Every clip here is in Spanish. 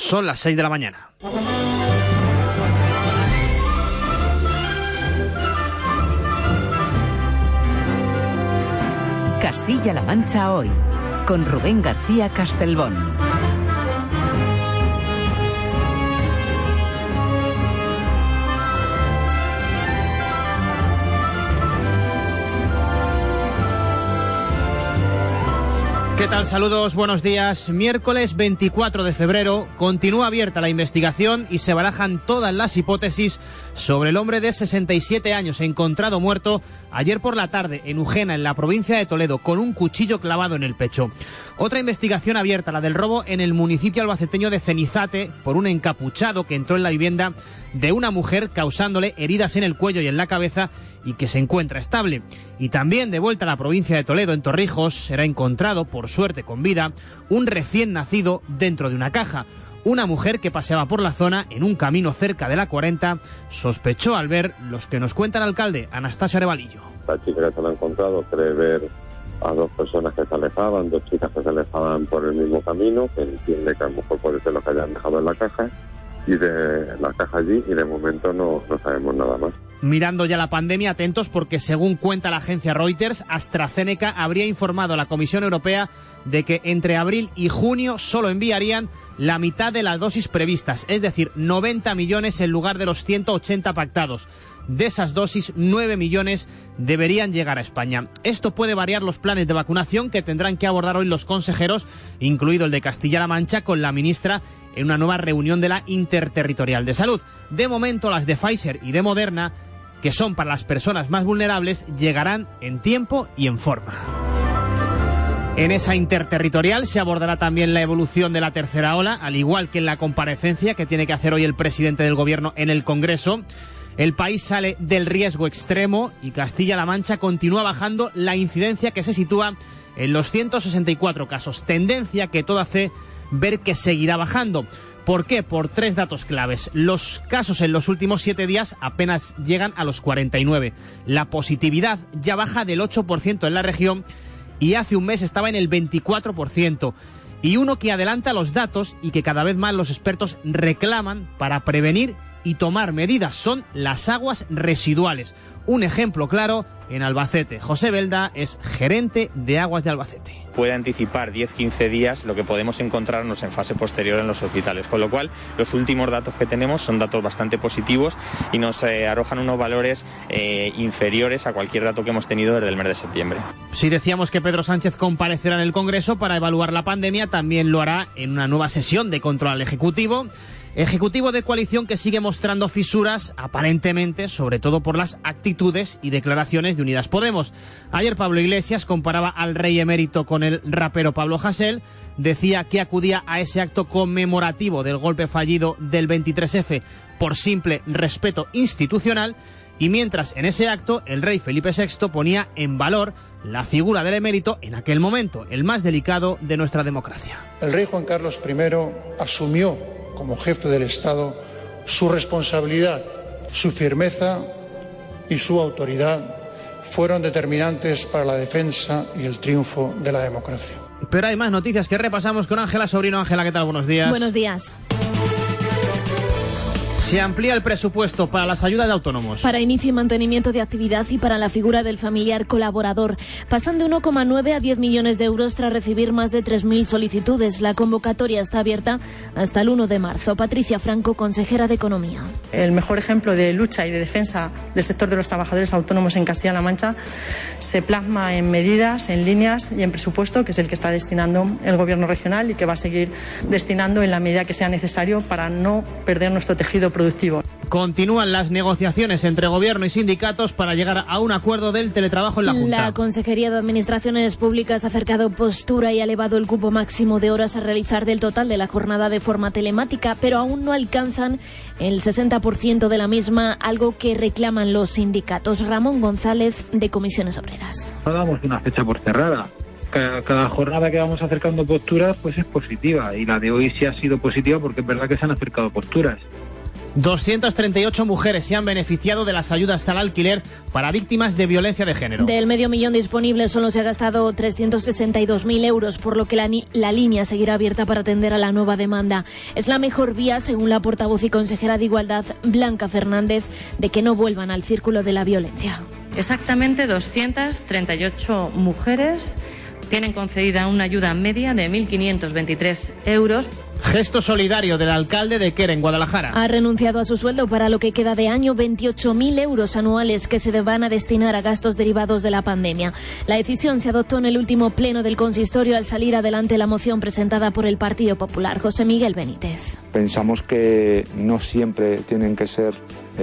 Son las 6 de la mañana. Castilla-La Mancha hoy, con Rubén García Castelbón. ¿Qué tal? Saludos, buenos días. Miércoles 24 de febrero continúa abierta la investigación y se barajan todas las hipótesis sobre el hombre de 67 años encontrado muerto ayer por la tarde en Ujena, en la provincia de Toledo, con un cuchillo clavado en el pecho. Otra investigación abierta, la del robo en el municipio albaceteño de Cenizate por un encapuchado que entró en la vivienda de una mujer causándole heridas en el cuello y en la cabeza y que se encuentra estable. Y también de vuelta a la provincia de Toledo, en Torrijos, será encontrado, por suerte con vida, un recién nacido dentro de una caja. Una mujer que paseaba por la zona en un camino cerca de la 40 sospechó al ver los que nos cuenta el alcalde, Anastasio Arevalillo. La chica que se lo ha encontrado cree ver a dos personas que se alejaban, dos chicas que se alejaban por el mismo camino, que entiende que a lo mejor puede ser lo que hayan dejado en la caja, y de la caja allí, y de momento no sabemos nada más. Mirando ya la pandemia, atentos porque según cuenta la agencia Reuters, AstraZeneca habría informado a la Comisión Europea de que entre abril y junio solo enviarían la mitad de las dosis previstas, es decir, 90 millones en lugar de los 180 pactados. De esas dosis, 9 millones deberían llegar a España. Esto puede variar los planes de vacunación que tendrán que abordar hoy los consejeros, incluido el de Castilla-La Mancha, con la ministra en una nueva reunión de la Interterritorial de Salud. De momento, las de Pfizer y de Moderna, que son para las personas más vulnerables, llegarán en tiempo y en forma. En esa interterritorial se abordará también la evolución de la tercera ola, al igual que en la comparecencia que tiene que hacer hoy el presidente del Gobierno en el Congreso. El país sale del riesgo extremo y Castilla-La Mancha continúa bajando la incidencia, que se sitúa en los 164 casos, tendencia que todo hace ver que seguirá bajando. ¿Por qué? Por tres datos claves. Los casos en los últimos 7 días apenas llegan a los 49. La positividad ya baja del 8% en la región y hace un mes estaba en el 24%. Y uno que adelanta los datos y que cada vez más los expertos reclaman para prevenir y tomar medidas son las aguas residuales. Un ejemplo claro en Albacete. José Belda es gerente de Aguas de Albacete. Puede anticipar 10-15 días lo que podemos encontrarnos en fase posterior en los hospitales, con lo cual los últimos datos que tenemos son datos bastante positivos y nos arrojan unos valores inferiores a cualquier dato que hemos tenido desde el mes de septiembre. Si decíamos que Pedro Sánchez comparecerá en el Congreso para evaluar la pandemia, también lo hará en una nueva sesión de control al Ejecutivo de coalición que sigue mostrando fisuras, aparentemente, sobre todo por las actitudes y declaraciones de Unidas Podemos. Ayer Pablo Iglesias comparaba al rey emérito con el rapero Pablo Hasél, decía que acudía a ese acto conmemorativo del golpe fallido del 23F por simple respeto institucional, y mientras en ese acto el rey Felipe VI ponía en valor la figura del emérito en aquel momento, el más delicado de nuestra democracia. El rey Juan Carlos I asumió como jefe del Estado su responsabilidad, su firmeza y su autoridad fueron determinantes para la defensa y el triunfo de la democracia. Pero hay más noticias que repasamos con Ángela Sobrino. Ángela, ¿qué tal? Buenos días. Buenos días. Se amplía el presupuesto para las ayudas de autónomos. Para inicio y mantenimiento de actividad y para la figura del familiar colaborador. Pasan de 1,9 a 10 millones de euros tras recibir más de 3.000 solicitudes. La convocatoria está abierta hasta el 1 de marzo. Patricia Franco, consejera de Economía. El mejor ejemplo de lucha y de defensa del sector de los trabajadores autónomos en Castilla-La Mancha se plasma en medidas, en líneas y en presupuesto, que es el que está destinando el Gobierno regional y que va a seguir destinando en la medida que sea necesario para no perder nuestro tejido productivo. Continúan las negociaciones entre Gobierno y sindicatos para llegar a un acuerdo del teletrabajo en la Junta. La Consejería de Administraciones Públicas ha acercado postura y ha elevado el cupo máximo de horas a realizar del total de la jornada de forma telemática, pero aún no alcanzan el 60% de la misma, algo que reclaman los sindicatos. Ramón González, de Comisiones Obreras. No damos una fecha por cerrada. Cada jornada que vamos acercando posturas pues es positiva, y la de hoy sí ha sido positiva porque es verdad que se han acercado posturas. 238 mujeres se han beneficiado de las ayudas al alquiler para víctimas de violencia de género. Del $500,000 disponible solo se ha gastado 362.000 euros, por lo que la línea seguirá abierta para atender a la nueva demanda. Es la mejor vía, según la portavoz y consejera de Igualdad, Blanca Fernández, de que no vuelvan al círculo de la violencia. Exactamente 238 mujeres tienen concedida una ayuda media de 1.523 euros. Gesto solidario del alcalde de Quer, en Guadalajara. Ha renunciado a su sueldo para lo que queda de año, 28.000 euros anuales que se van a destinar a gastos derivados de la pandemia. La decisión se adoptó en el último pleno del consistorio al salir adelante la moción presentada por el Partido Popular. José Miguel Benítez. Pensamos que no siempre tienen que ser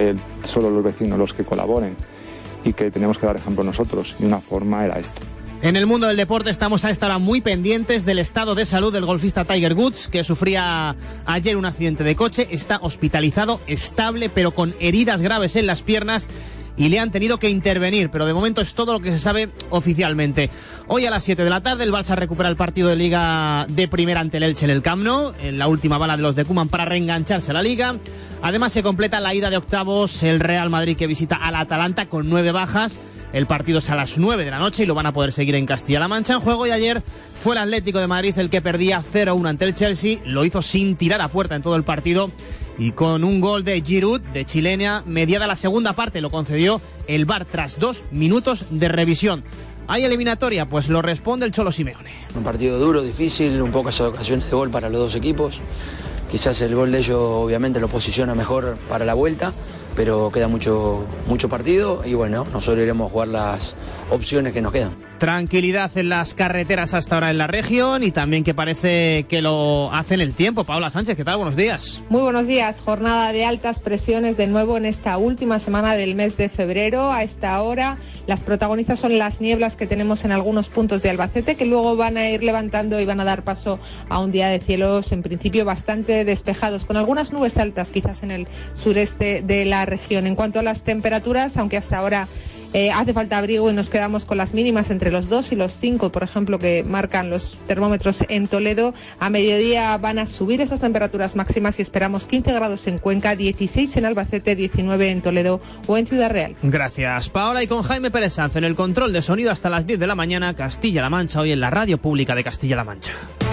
solo los vecinos los que colaboren y que tenemos que dar ejemplo nosotros, y una forma era esta. En el mundo del deporte estamos a esta hora muy pendientes del estado de salud del golfista Tiger Woods, que sufría ayer un accidente de coche. Está hospitalizado, estable, pero con heridas graves en las piernas, y le han tenido que intervenir, pero de momento es todo lo que se sabe oficialmente. Hoy a las 7 de la tarde el Barça recupera el partido de Liga de Primera ante el Elche en el Camp Nou, en la última bala de los de Koeman para reengancharse a la Liga. Además se completa la ida de octavos, el Real Madrid que visita al Atalanta con 9 bajas. El partido es a las 9 de la noche y lo van a poder seguir en Castilla-La Mancha en juego. Y ayer fue el Atlético de Madrid el que perdía 0-1 ante el Chelsea. Lo hizo sin tirar a puerta en todo el partido y con un gol de Giroud, de chilena, mediada la segunda parte. Lo concedió el VAR tras 2 minutos de revisión. ¿Hay eliminatoria? Pues lo responde el Cholo Simeone. Un partido duro, difícil, un pocas ocasiones de gol para los dos equipos. Quizás el gol de ellos obviamente lo posiciona mejor para la vuelta, pero queda mucho partido y bueno, nosotros iremos a jugar las opciones que nos quedan. Tranquilidad en las carreteras hasta ahora en la región y también que parece que lo hacen el tiempo. Paola Sánchez, ¿qué tal? Buenos días. Muy buenos días. Jornada de altas presiones de nuevo en esta última semana del mes de febrero. A esta hora las protagonistas son las nieblas que tenemos en algunos puntos de Albacete, que luego van a ir levantando y van a dar paso a un día de cielos en principio bastante despejados, con algunas nubes altas quizás en el sureste de la región. En cuanto a las temperaturas, aunque hasta ahora hace falta abrigo y nos quedamos con las mínimas entre los 2 y los 5, por ejemplo, que marcan los termómetros en Toledo. A mediodía van a subir esas temperaturas máximas y esperamos 15 grados en Cuenca, 16 en Albacete, 19 en Toledo o en Ciudad Real. Gracias, Paola. Y con Jaime Pérez Sanz en el control de sonido hasta las 10 de la mañana, Castilla-La Mancha hoy en la radio pública de Castilla-La Mancha.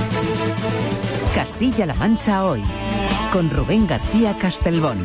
Castilla-La Mancha hoy, con Rubén García Castelbón.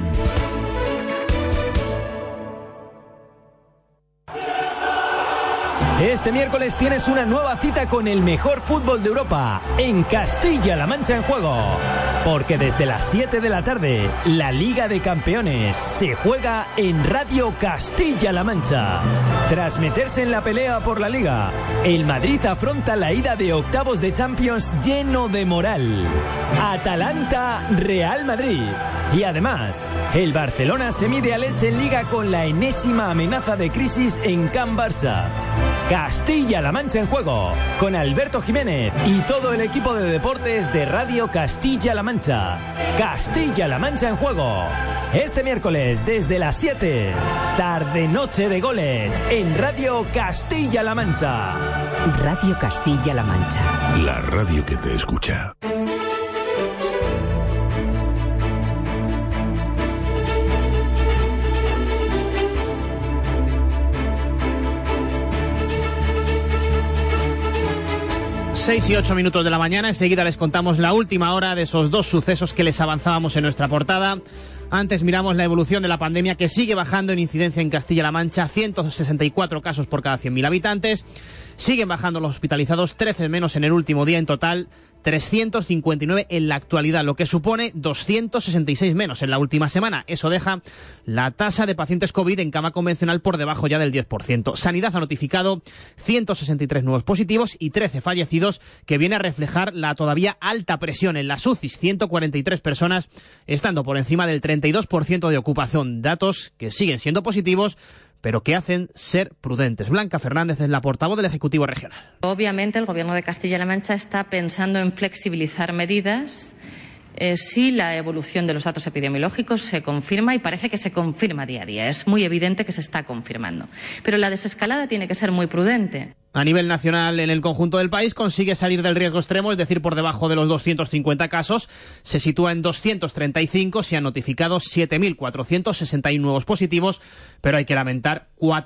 Este miércoles tienes una nueva cita con el mejor fútbol de Europa en Castilla-La Mancha en juego. Porque desde las 7 de la tarde, la Liga de Campeones se juega en Radio Castilla-La Mancha. Tras meterse en la pelea por la Liga, el Madrid afronta la ida de octavos de Champions lleno de moral. Atalanta-Real Madrid. Y además, el Barcelona se mide al Elche en Liga con la enésima amenaza de crisis en Can Barça. Castilla-La Mancha en juego, con Alberto Jiménez y todo el equipo de deportes de Radio Castilla-La Mancha. Castilla-La Mancha en juego. Este miércoles desde las 7, tarde-noche de goles en Radio Castilla-La Mancha. Radio Castilla-La Mancha. La radio que te escucha. Seis y 8 minutos de la mañana. Enseguida les contamos la última hora de esos 2 sucesos que les avanzábamos en nuestra portada. Antes miramos la evolución de la pandemia, que sigue bajando en incidencia en Castilla-La Mancha, 164 casos por cada 100.000 habitantes. Siguen bajando los hospitalizados, 13 menos en el último día, en total 359 en la actualidad, lo que supone 266 menos en la última semana. Eso deja la tasa de pacientes COVID en cama convencional por debajo ya del 10%. Sanidad ha notificado 163 nuevos positivos y 13 fallecidos, que viene a reflejar la todavía alta presión en las UCIs, 143 personas, estando por encima del 32% de ocupación. Datos que siguen siendo positivos, pero que hacen ser prudentes. Blanca Fernández es la portavoz del Ejecutivo Regional. Obviamente el Gobierno de Castilla-La Mancha está pensando en flexibilizar medidas si la evolución de los datos epidemiológicos se confirma, y parece que se confirma día a día. Es muy evidente que se está confirmando. Pero la desescalada tiene que ser muy prudente. A nivel nacional, en el conjunto del país, consigue salir del riesgo extremo, es decir, por debajo de los 250 casos. Se sitúa en 235, se han notificado 7.461 nuevos positivos, pero hay que lamentar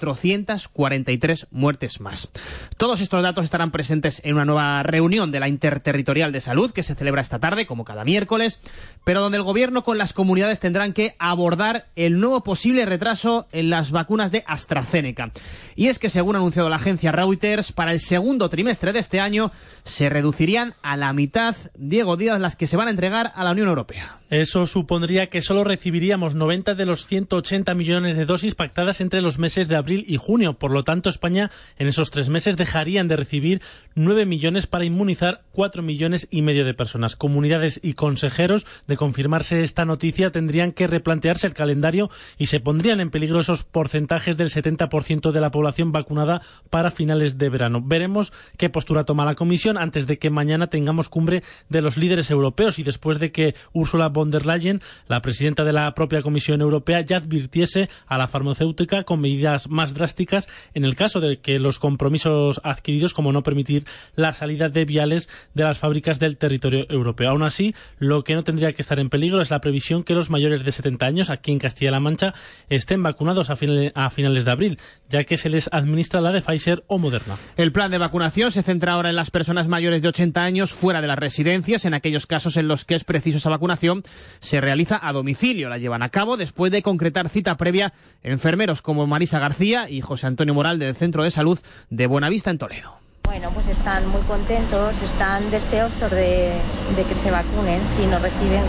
443 muertes más. Todos estos datos estarán presentes en una nueva reunión de la Interterritorial de Salud, que se celebra esta tarde, como cada miércoles, pero donde el Gobierno con las comunidades tendrán que abordar el nuevo posible retraso en las vacunas de AstraZeneca. Y es que, según ha anunciado la agencia Reuters, para el segundo trimestre de este año se reducirían a la mitad, Diego Díaz, las que se van a entregar a la Unión Europea. Eso supondría que solo recibiríamos 90 de los 180 millones de dosis pactadas entre los meses de abril y junio. Por lo tanto, España en esos 3 meses dejarían de recibir 9 millones para inmunizar 4,5 millones de personas. Comunidades y consejeros, de confirmarse esta noticia, tendrían que replantearse el calendario y se pondrían en peligro esos porcentajes del 70% de la población vacunada para finales de verano. Veremos qué postura toma la Comisión antes de que mañana tengamos cumbre de los líderes europeos y después de que Ursula von der Leyen, la presidenta de la propia Comisión Europea, ya advirtiese a la farmacéutica con medidas más drásticas en el caso de que los compromisos adquiridos, como no permitir la salida de viales de las fábricas del territorio europeo. Aún así, lo que no tendría que estar en peligro es la previsión que los mayores de 70 años aquí en Castilla-La Mancha estén vacunados a finales de abril, ya que se les administra la de Pfizer o Moderna. El plan de vacunación se centra ahora en las personas mayores de 80 años fuera de las residencias. En aquellos casos en los que es preciso esa vacunación, se realiza a domicilio. La llevan a cabo después de concretar cita previa enfermeros como Marisa García y José Antonio Moral del Centro de Salud de Buenavista en Toledo. Bueno, pues están muy contentos, están deseosos de que se vacunen, sí, nos reciben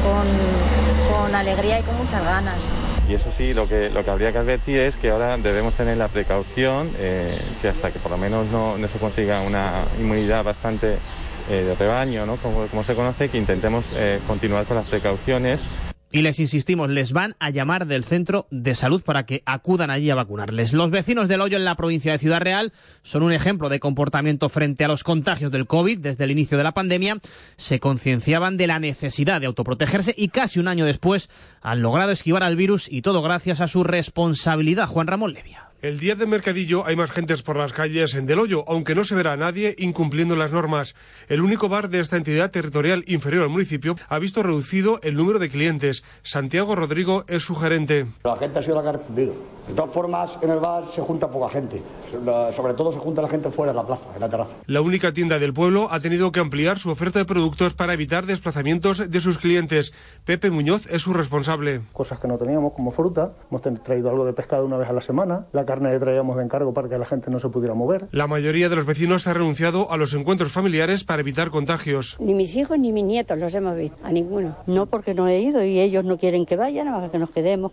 con alegría y con muchas ganas. Y eso sí, lo que habría que advertir es que ahora debemos tener la precaución que hasta que por lo menos no se consiga una inmunidad bastante de rebaño, ¿no? Como se conoce, que intentemos continuar con las precauciones. Y les insistimos, les van a llamar del centro de salud para que acudan allí a vacunarles. Los vecinos del Hoyo en la provincia de Ciudad Real son un ejemplo de comportamiento frente a los contagios del COVID. Desde el inicio de la pandemia se concienciaban de la necesidad de autoprotegerse y casi un año después han logrado esquivar al virus, y todo gracias a su responsabilidad. Juan Ramón Levia. El día de Mercadillo hay más gentes por las calles en Del Hoyo, aunque no se verá a nadie incumpliendo las normas. El único bar de esta entidad territorial inferior al municipio ha visto reducido el número de clientes. Santiago Rodrigo es su gerente. La gente ha sido la que ha respondido. De todas formas, en el bar se junta poca gente. Sobre todo se junta la gente fuera de la plaza, en la terraza. La única tienda del pueblo ha tenido que ampliar su oferta de productos para evitar desplazamientos de sus clientes. Pepe Muñoz es su responsable. Cosas que no teníamos, como fruta. Hemos traído algo de pescado una vez a la semana. La carne que traíamos de encargo para que la gente no se pudiera mover. La mayoría de los vecinos ha renunciado a los encuentros familiares para evitar contagios. Ni mis hijos ni mis nietos los hemos visto, a ninguno. No, porque no he ido y ellos no quieren que vayan, que nos quedemos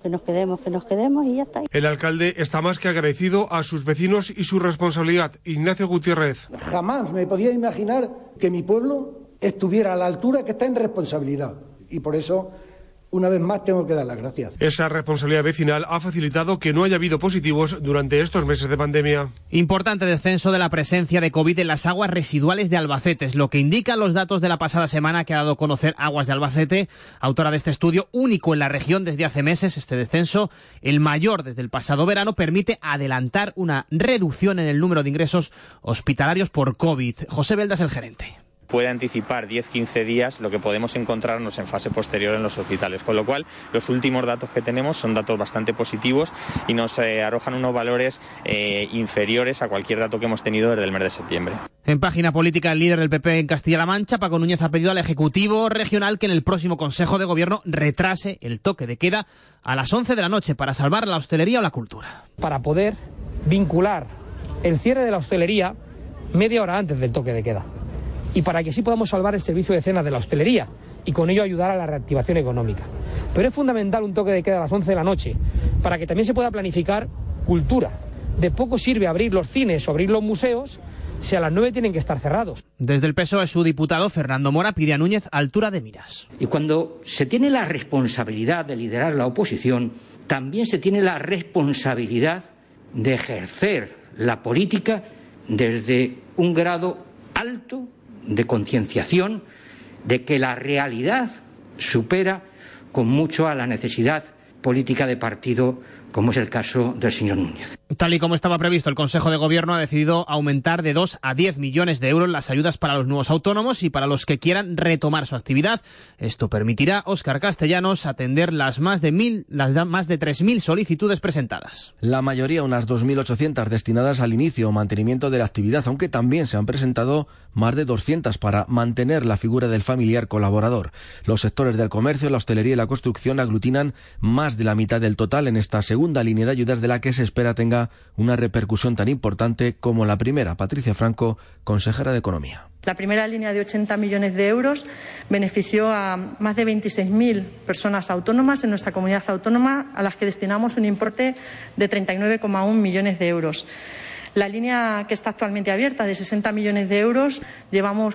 y ya está. El alcalde está más que agradecido a sus vecinos y su responsabilidad. Ignacio Gutiérrez. Jamás me podía imaginar que mi pueblo estuviera a la altura que está en responsabilidad. Y por eso, una vez más, tengo que dar las gracias. Esa responsabilidad vecinal ha facilitado que no haya habido positivos durante estos meses de pandemia. Importante descenso de la presencia de COVID en las aguas residuales de Albacete, es lo que indican los datos de la pasada semana que ha dado a conocer Aguas de Albacete, autora de este estudio único en la región desde hace meses. Este descenso, el mayor desde el pasado verano, permite adelantar una reducción en el número de ingresos hospitalarios por COVID. José Belda es el gerente. Puede anticipar 10-15 días lo que podemos encontrarnos en fase posterior en los hospitales, con lo cual los últimos datos que tenemos son datos bastante positivos y nos arrojan unos valores inferiores a cualquier dato que hemos tenido desde el mes de septiembre. En página política, el líder del PP en Castilla-La Mancha, Paco Núñez, ha pedido al Ejecutivo Regional que en el próximo Consejo de Gobierno retrase el toque de queda a las 11 de la noche para salvar la hostelería o la cultura. Para poder vincular el cierre de la hostelería media hora antes del toque de queda, y para que así podamos salvar el servicio de cenas de la hostelería y con ello ayudar a la reactivación económica. Pero es fundamental un toque de queda a las 11 de la noche para que también se pueda planificar cultura. De poco sirve abrir los cines o abrir los museos si a las 9 tienen que estar cerrados. Desde el PSOE, su diputado Fernando Mora pide a Núñez altura de miras. Y cuando se tiene la responsabilidad de liderar la oposición, también se tiene la responsabilidad de ejercer la política desde un grado alto de concienciación de que la realidad supera con mucho a la necesidad política de partido como es el caso del señor Núñez. Tal y como estaba previsto, el Consejo de Gobierno ha decidido aumentar de 2 a 10 millones de euros las ayudas para los nuevos autónomos y para los que quieran retomar su actividad. Esto permitirá, Óscar Castellanos, atender las más de 3.000 solicitudes presentadas. La mayoría, unas 2.800, destinadas al inicio o mantenimiento de la actividad, aunque también se han presentado más de 200 para mantener la figura del familiar colaborador. Los sectores del comercio, la hostelería y la construcción aglutinan más de la mitad del total en esta segunda línea de ayudas, de la que se espera tenga una repercusión tan importante como la primera. Patricia Franco, consejera de Economía. La primera línea de 80 millones de euros benefició a más de 26.000 personas autónomas en nuestra comunidad autónoma, a las que destinamos un importe de 39,1 millones de euros. La línea que está actualmente abierta, de 60 millones de euros, llevamos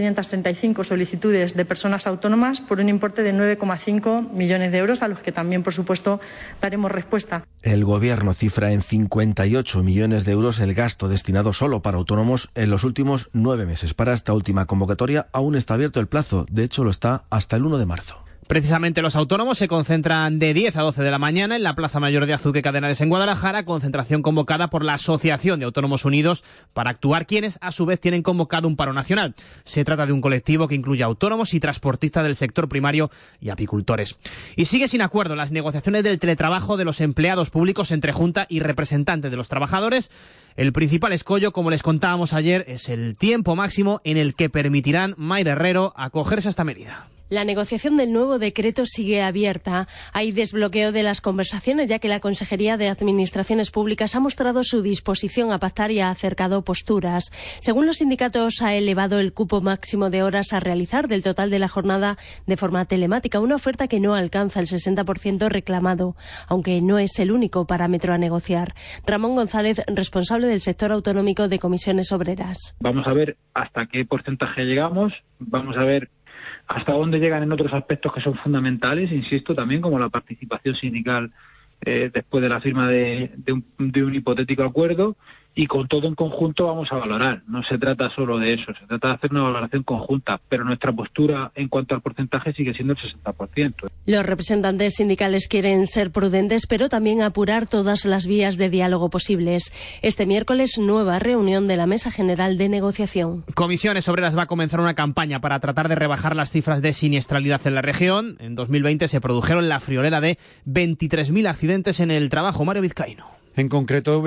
4.535 solicitudes de personas autónomas por un importe de 9,5 millones de euros, a los que también, por supuesto, daremos respuesta. El Gobierno cifra en 58 millones de euros el gasto destinado solo para autónomos en los últimos 9 meses. Para esta última convocatoria aún está abierto el plazo, de hecho lo está hasta el 1 de marzo. Precisamente los autónomos se concentran de 10 a 12 de la mañana en la Plaza Mayor de Azuque Cadenales en Guadalajara, concentración convocada por la Asociación de Autónomos Unidos para actuar, quienes a su vez tienen convocado un paro nacional. Se trata de un colectivo que incluye autónomos y transportistas del sector primario y apicultores. Y sigue sin acuerdo las negociaciones del teletrabajo de los empleados públicos entre Junta y representantes de los trabajadores. El principal escollo, como les contábamos ayer, es el tiempo máximo en el que permitirán Mayra Herrero acogerse a esta medida. La negociación del nuevo decreto sigue abierta. Hay desbloqueo de las conversaciones, ya que la Consejería de Administraciones Públicas ha mostrado su disposición a pactar y ha acercado posturas. Según los sindicatos, ha elevado el cupo máximo de horas a realizar del total de la jornada de forma telemática, una oferta que no alcanza el 60% reclamado, aunque no es el único parámetro a negociar. Ramón González, responsable del sector autonómico de Comisiones Obreras. Vamos a ver hasta qué porcentaje llegamos, vamos a ver hasta dónde llegan en otros aspectos que son fundamentales, insisto, también como la participación sindical después de la firma de un hipotético acuerdo, y con todo en conjunto vamos a valorar. No se trata solo de eso, se trata de hacer una valoración conjunta, pero nuestra postura en cuanto al porcentaje sigue siendo el 60%. Los representantes sindicales quieren ser prudentes, pero también apurar todas las vías de diálogo posibles. Este miércoles, nueva reunión de la Mesa General de Negociación. Comisiones Obreras va a comenzar una campaña para tratar de rebajar las cifras de siniestralidad en la región. En 2020 se produjeron la friolera de 23.000 accidentes en el trabajo. Mario Vizcaíno. En concreto,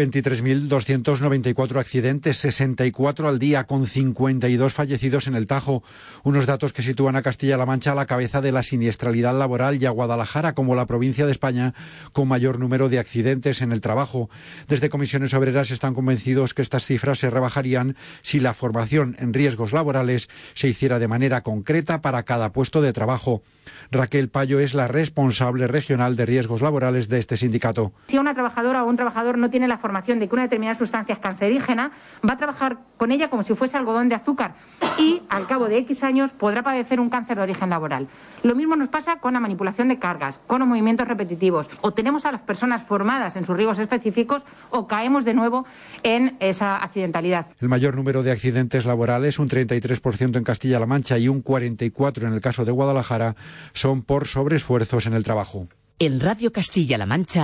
23.294 accidentes, 64 al día, con 52 fallecidos en el Tajo. Unos datos que sitúan a Castilla-La Mancha a la cabeza de la siniestralidad laboral y a Guadalajara como la provincia de España con mayor número de accidentes en el trabajo. Desde Comisiones Obreras están convencidos que estas cifras se rebajarían si la formación en riesgos laborales se hiciera de manera concreta para cada puesto de trabajo. Raquel Payo es la responsable regional de riesgos laborales de este sindicato. Si una trabajadora o un trabajador no tiene la formación de que una determinada sustancia es cancerígena, va a trabajar con ella como si fuese algodón de azúcar y al cabo de X años podrá padecer un cáncer de origen laboral. Lo mismo nos pasa con la manipulación de cargas, con los movimientos repetitivos. O tenemos a las personas formadas en sus riesgos específicos o caemos de nuevo en esa accidentalidad. El mayor número de accidentes laborales, un 33% en Castilla-La Mancha y un 44% en el caso de Guadalajara, son por sobreesfuerzos en el trabajo. En Radio Castilla-La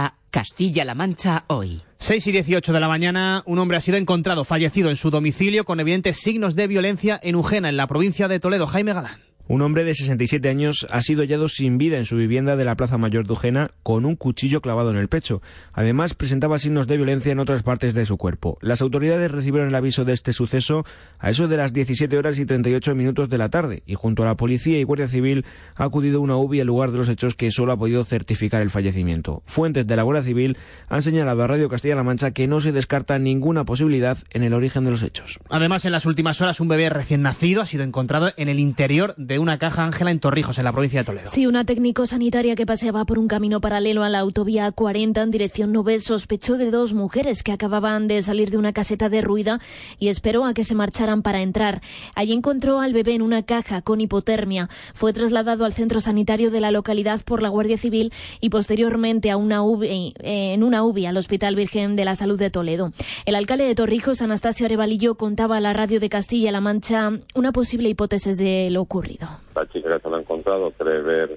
Mancha hoy. 6:18 de la mañana, un hombre ha sido encontrado fallecido en su domicilio con evidentes signos de violencia en Ujena, en la provincia de Toledo. Jaime Galán. Un hombre de 67 años ha sido hallado sin vida en su vivienda de la Plaza Mayor de Ujena con un cuchillo clavado en el pecho. Además, presentaba signos de violencia en otras partes de su cuerpo. Las autoridades recibieron el aviso de este suceso a eso de las 17:38 de la tarde y junto a la policía y Guardia Civil ha acudido una UBI al lugar de los hechos, que solo ha podido certificar el fallecimiento. Fuentes de la Guardia Civil han señalado a Radio Castilla-La Mancha que no se descarta ninguna posibilidad en el origen de los hechos. Además, en las últimas horas, un bebé recién nacido ha sido encontrado en el interior de una caja Ángela en Torrijos, en la provincia de Toledo. Sí, una técnico sanitaria que paseaba por un camino paralelo a la autovía A40 en dirección Nové sospechó de 2 mujeres que acababan de salir de una caseta derruida y esperó a que se marcharan para entrar. Allí encontró al bebé en una caja con hipotermia. Fue trasladado al centro sanitario de la localidad por la Guardia Civil y posteriormente en una UBI al Hospital Virgen de la Salud de Toledo. El alcalde de Torrijos, Anastasio Arevalillo, contaba a la radio de Castilla-La Mancha una posible hipótesis de lo ocurrido. La chica que se la ha encontrado cree ver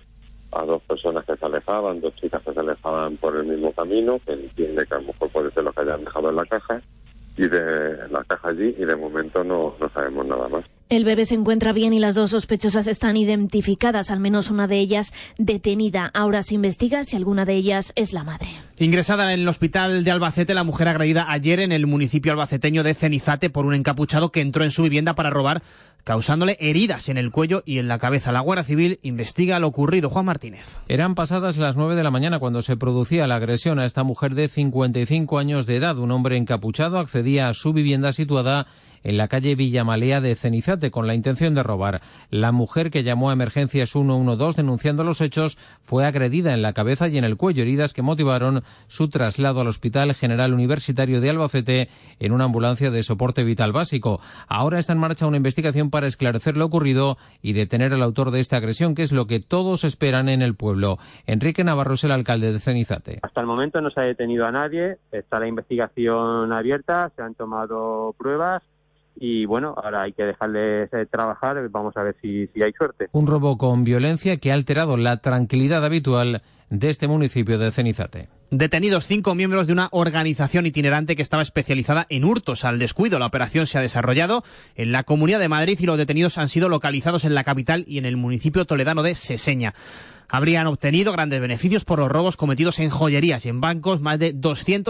a dos personas que se alejaban, dos chicas que se alejaban por el mismo camino, que entiende que a lo mejor puede ser lo que hayan dejado en la caja, y de la caja allí, y de momento no sabemos nada más. El bebé se encuentra bien y las dos sospechosas están identificadas, al menos una de ellas detenida. Ahora se investiga si alguna de ellas es la madre. Ingresada en el hospital de Albacete, la mujer agredida ayer en el municipio albaceteño de Cenizate por un encapuchado que entró en su vivienda para robar, causándole heridas en el cuello y en la cabeza. La Guardia Civil investiga lo ocurrido. Juan Martínez. Eran pasadas las 9 de la mañana cuando se producía la agresión a esta mujer de 55 años de edad. Un hombre encapuchado accedía a su vivienda situada en la calle Villamalea de Cenizate con la intención de robar. La mujer, que llamó a Emergencias 112 denunciando los hechos, fue agredida en la cabeza y en el cuello, heridas que motivaron su traslado al Hospital General Universitario de Albacete en una ambulancia de soporte vital básico. Ahora está en marcha una investigación para esclarecer lo ocurrido y detener al autor de esta agresión, que es lo que todos esperan en el pueblo. Enrique Navarro es el alcalde de Cenizate. Hasta el momento no se ha detenido a nadie, está la investigación abierta, se han tomado pruebas. Y bueno, ahora hay que dejarles trabajar, vamos a ver si hay suerte. Un robo con violencia que ha alterado la tranquilidad habitual de este municipio de Cenizate. Detenidos 5 miembros de una organización itinerante que estaba especializada en hurtos al descuido. La operación se ha desarrollado en la Comunidad de Madrid y los detenidos han sido localizados en la capital y en el municipio toledano de Seseña. Habrían obtenido grandes beneficios por los robos cometidos en joyerías y en bancos, más de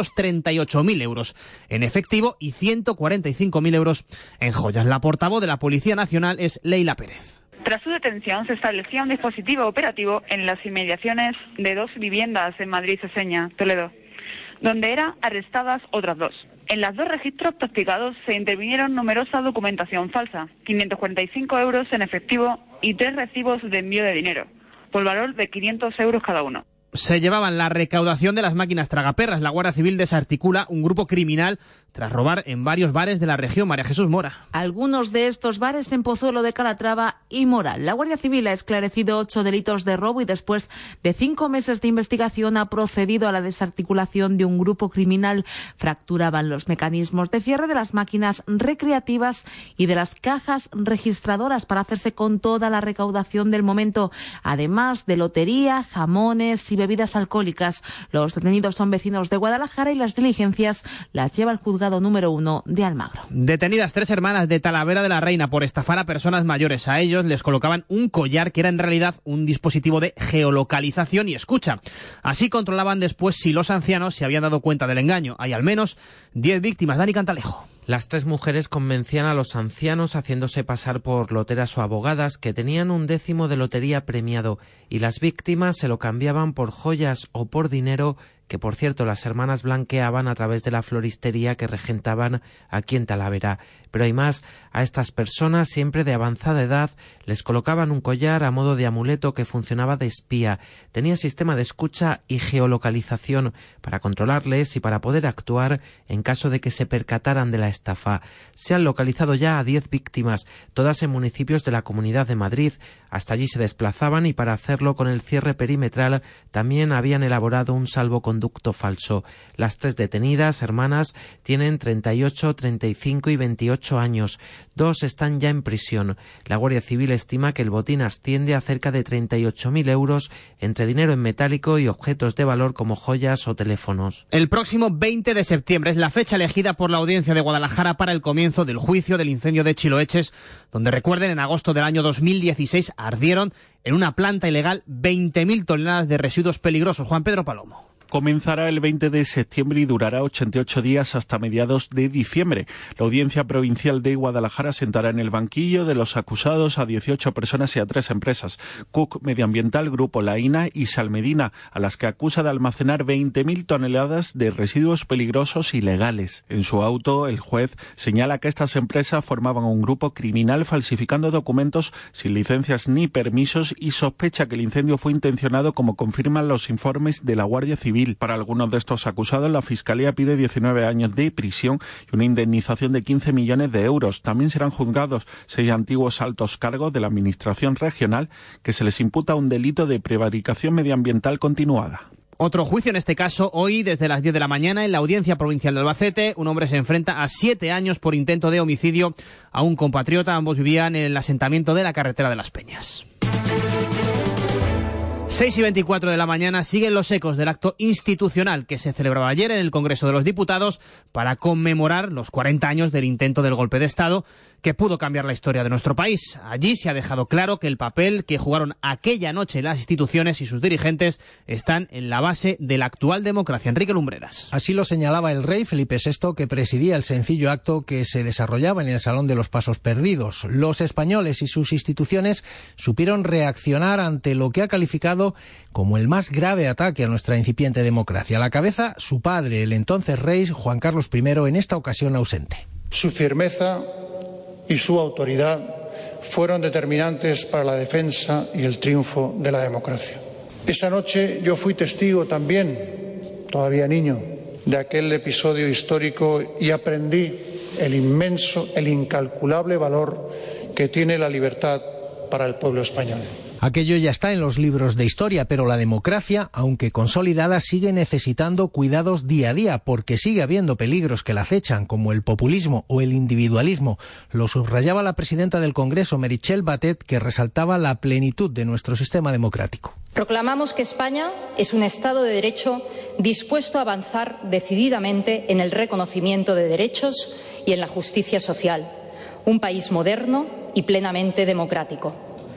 238.000 euros en efectivo y 145.000 euros en joyas. La portavoz de la Policía Nacional es Leila Pérez. Tras su detención, se establecía un dispositivo operativo en las inmediaciones de 2 viviendas en Madrid-Seseña, Toledo, donde eran arrestadas otras 2. En los 2 registros practicados se intervinieron numerosa documentación falsa, 545 euros en efectivo y 3 recibos de envío de dinero, por valor de 500 euros cada uno. Se llevaban la recaudación de las máquinas tragaperras. La Guardia Civil desarticula un grupo criminal tras robar en varios bares de la región. María Jesús Mora. Algunos de estos bares en Pozuelo de Calatrava y Moral. La Guardia Civil ha esclarecido 8 delitos de robo y después de 5 meses de investigación ha procedido a la desarticulación de un grupo criminal. Fracturaban los mecanismos de cierre de las máquinas recreativas y de las cajas registradoras para hacerse con toda la recaudación del momento, además de lotería, jamones y bebidas alcohólicas. Los detenidos son vecinos de Guadalajara y las diligencias las lleva el juzgado número 1 de Almagro. Detenidas 3 hermanas de Talavera de la Reina por estafar a personas mayores. A ellos les colocaban un collar que era en realidad un dispositivo de geolocalización y escucha. Así controlaban después si los ancianos se habían dado cuenta del engaño. Hay al menos 10 víctimas. Dani Cantalejo. Las 3 mujeres convencían a los ancianos haciéndose pasar por loteras o abogadas que tenían un décimo de lotería premiado y las víctimas se lo cambiaban por joyas o por dinero que, por cierto, las hermanas blanqueaban a través de la floristería que regentaban aquí en Talavera. Pero hay más, a estas personas, siempre de avanzada edad, les colocaban un collar a modo de amuleto que funcionaba de espía. Tenía sistema de escucha y geolocalización para controlarles y para poder actuar en caso de que se percataran de la estafa. Se han localizado ya a 10 víctimas, todas en municipios de la Comunidad de Madrid. Hasta allí se desplazaban y para hacerlo con el cierre perimetral también habían elaborado un salvoconducto falso. Las 3 detenidas, hermanas, tienen 38, 35 y 28 años. 2 están ya en prisión. La Guardia Civil estima que el botín asciende a cerca de 38.000 euros entre dinero en metálico y objetos de valor como joyas o teléfonos. El próximo 20 de septiembre es la fecha elegida por la Audiencia de Guadalajara para el comienzo del juicio del incendio de Chiloeches, donde, recuerden, en agosto del año 2016 ardieron en una planta ilegal 20.000 toneladas de residuos peligrosos. Juan Pedro Palomo. Comenzará el 20 de septiembre y durará 88 días hasta mediados de diciembre. La Audiencia Provincial de Guadalajara sentará en el banquillo de los acusados a 18 personas y a 3 empresas. Cook Medioambiental, Grupo Laína y Salmedina, a las que acusa de almacenar 20.000 toneladas de residuos peligrosos ilegales. En su auto, el juez señala que estas empresas formaban un grupo criminal falsificando documentos sin licencias ni permisos y sospecha que el incendio fue intencionado, como confirman los informes de la Guardia Civil. Para algunos de estos acusados, la Fiscalía pide 19 años de prisión y una indemnización de 15 millones de euros. También serán juzgados 6 antiguos altos cargos de la Administración regional que se les imputa un delito de prevaricación medioambiental continuada. Otro juicio, en este caso, hoy desde las 10 de la mañana en la Audiencia Provincial de Albacete. Un hombre se enfrenta a 7 años por intento de homicidio a un compatriota. Ambos vivían en el asentamiento de la carretera de Las Peñas. 6:24 de la mañana, siguen los ecos del acto institucional que se celebraba ayer en el Congreso de los Diputados para conmemorar los 40 años del intento del golpe de Estado que pudo cambiar la historia de nuestro país. Allí se ha dejado claro que el papel que jugaron aquella noche las instituciones y sus dirigentes están en la base de la actual democracia. Enrique Lumbreras. Así lo señalaba el rey Felipe VI, que presidía el sencillo acto que se desarrollaba en el Salón de los Pasos Perdidos. Los españoles y sus instituciones supieron reaccionar ante lo que ha calificado como el más grave ataque a nuestra incipiente democracia. A la cabeza, su padre, el entonces rey Juan Carlos I, en esta ocasión ausente. Su firmeza y su autoridad fueron determinantes para la defensa y el triunfo de la democracia. Esa noche yo fui testigo también, todavía niño, de aquel episodio histórico y aprendí el inmenso, el incalculable valor que tiene la libertad para el pueblo español. Aquello ya está en los libros de historia, pero la democracia, aunque consolidada, sigue necesitando cuidados día a día, porque sigue habiendo peligros que la acechan, como el populismo o el individualismo. Lo subrayaba la presidenta del Congreso, Meritxell Batet, que resaltaba la plenitud de nuestro sistema democrático. Proclamamos que España es un Estado de Derecho dispuesto a avanzar decididamente en el reconocimiento de derechos y en la justicia social. Un país moderno y plenamente democrático.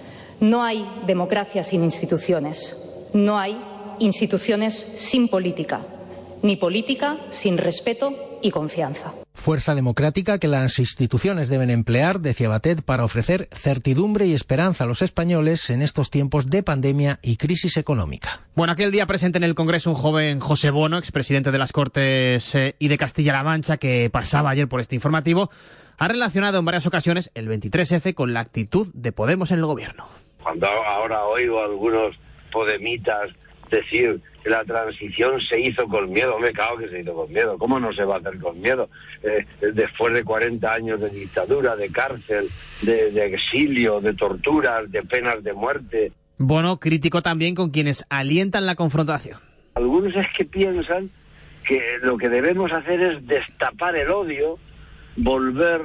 No hay democracia sin instituciones, no hay instituciones sin política, ni política sin respeto y confianza. Fuerza democrática que las instituciones deben emplear, decía Batet, para ofrecer certidumbre y esperanza a los españoles en estos tiempos de pandemia y crisis económica. Bueno, aquel día presente en el Congreso un joven José Bono, expresidente de las Cortes y de Castilla-La Mancha, que pasaba ayer por este informativo, ha relacionado en varias ocasiones el 23F con la actitud de Podemos en el gobierno. Cuando ahora oigo a algunos podemitas decir que la transición se hizo con miedo, me cago que se hizo con miedo. ¿Cómo no se va a hacer con miedo? Después de 40 años de dictadura, de cárcel, de exilio, de torturas, de penas de muerte. Bono crítico también con quienes alientan la confrontación. Algunos es que piensan que lo que debemos hacer es destapar el odio, volver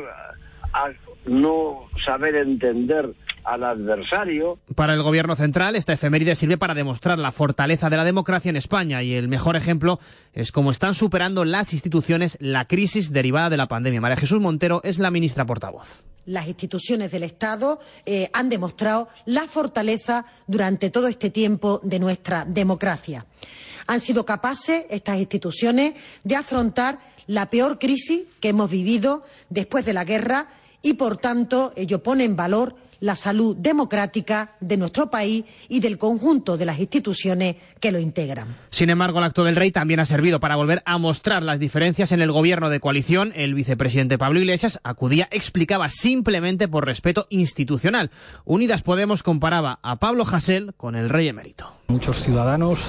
a no saber entender al adversario. Para el gobierno central, esta efeméride sirve para demostrar la fortaleza de la democracia en España, y el mejor ejemplo es cómo están superando las instituciones la crisis derivada de la pandemia. María Jesús Montero es la ministra portavoz. Las instituciones del Estado han demostrado la fortaleza durante todo este tiempo de nuestra democracia. Han sido capaces estas instituciones de afrontar la peor crisis que hemos vivido después de la guerra y, por tanto, ello pone en valor la salud democrática de nuestro país y del conjunto de las instituciones que lo integran. Sin embargo, el acto del rey también ha servido para volver a mostrar las diferencias en el gobierno de coalición. El vicepresidente Pablo Iglesias acudía, explicaba simplemente por respeto institucional. Unidas Podemos comparaba a Pablo Hasél con el rey emérito. Muchos ciudadanos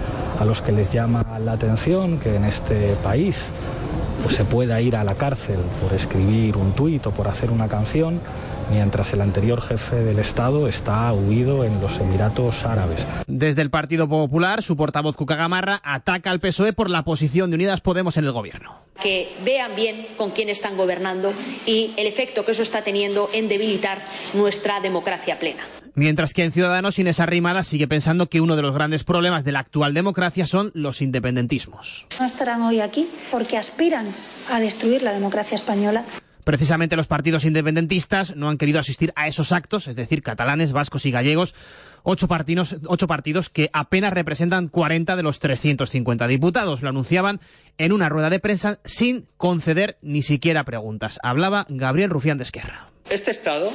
a los que les llama la atención que en este país pues se pueda ir a la cárcel por escribir un tuit o por hacer una canción, mientras el anterior jefe del Estado está huido en los Emiratos Árabes. Desde el Partido Popular, su portavoz Cuca Gamarra ataca al PSOE por la posición de Unidas Podemos en el gobierno. Que vean bien con quién están gobernando y el efecto que eso está teniendo en debilitar nuestra democracia plena. Mientras que en Ciudadanos, Inés Arrimadas sigue pensando que uno de los grandes problemas de la actual democracia son los independentismos. No estarán hoy aquí porque aspiran a destruir la democracia española. Precisamente los partidos independentistas no han querido asistir a esos actos, es decir, catalanes, vascos y gallegos, ocho partidos que apenas representan 40 de los 350 diputados. Lo anunciaban en una rueda de prensa sin conceder ni siquiera preguntas. Hablaba Gabriel Rufián de Esquerra. Este Estado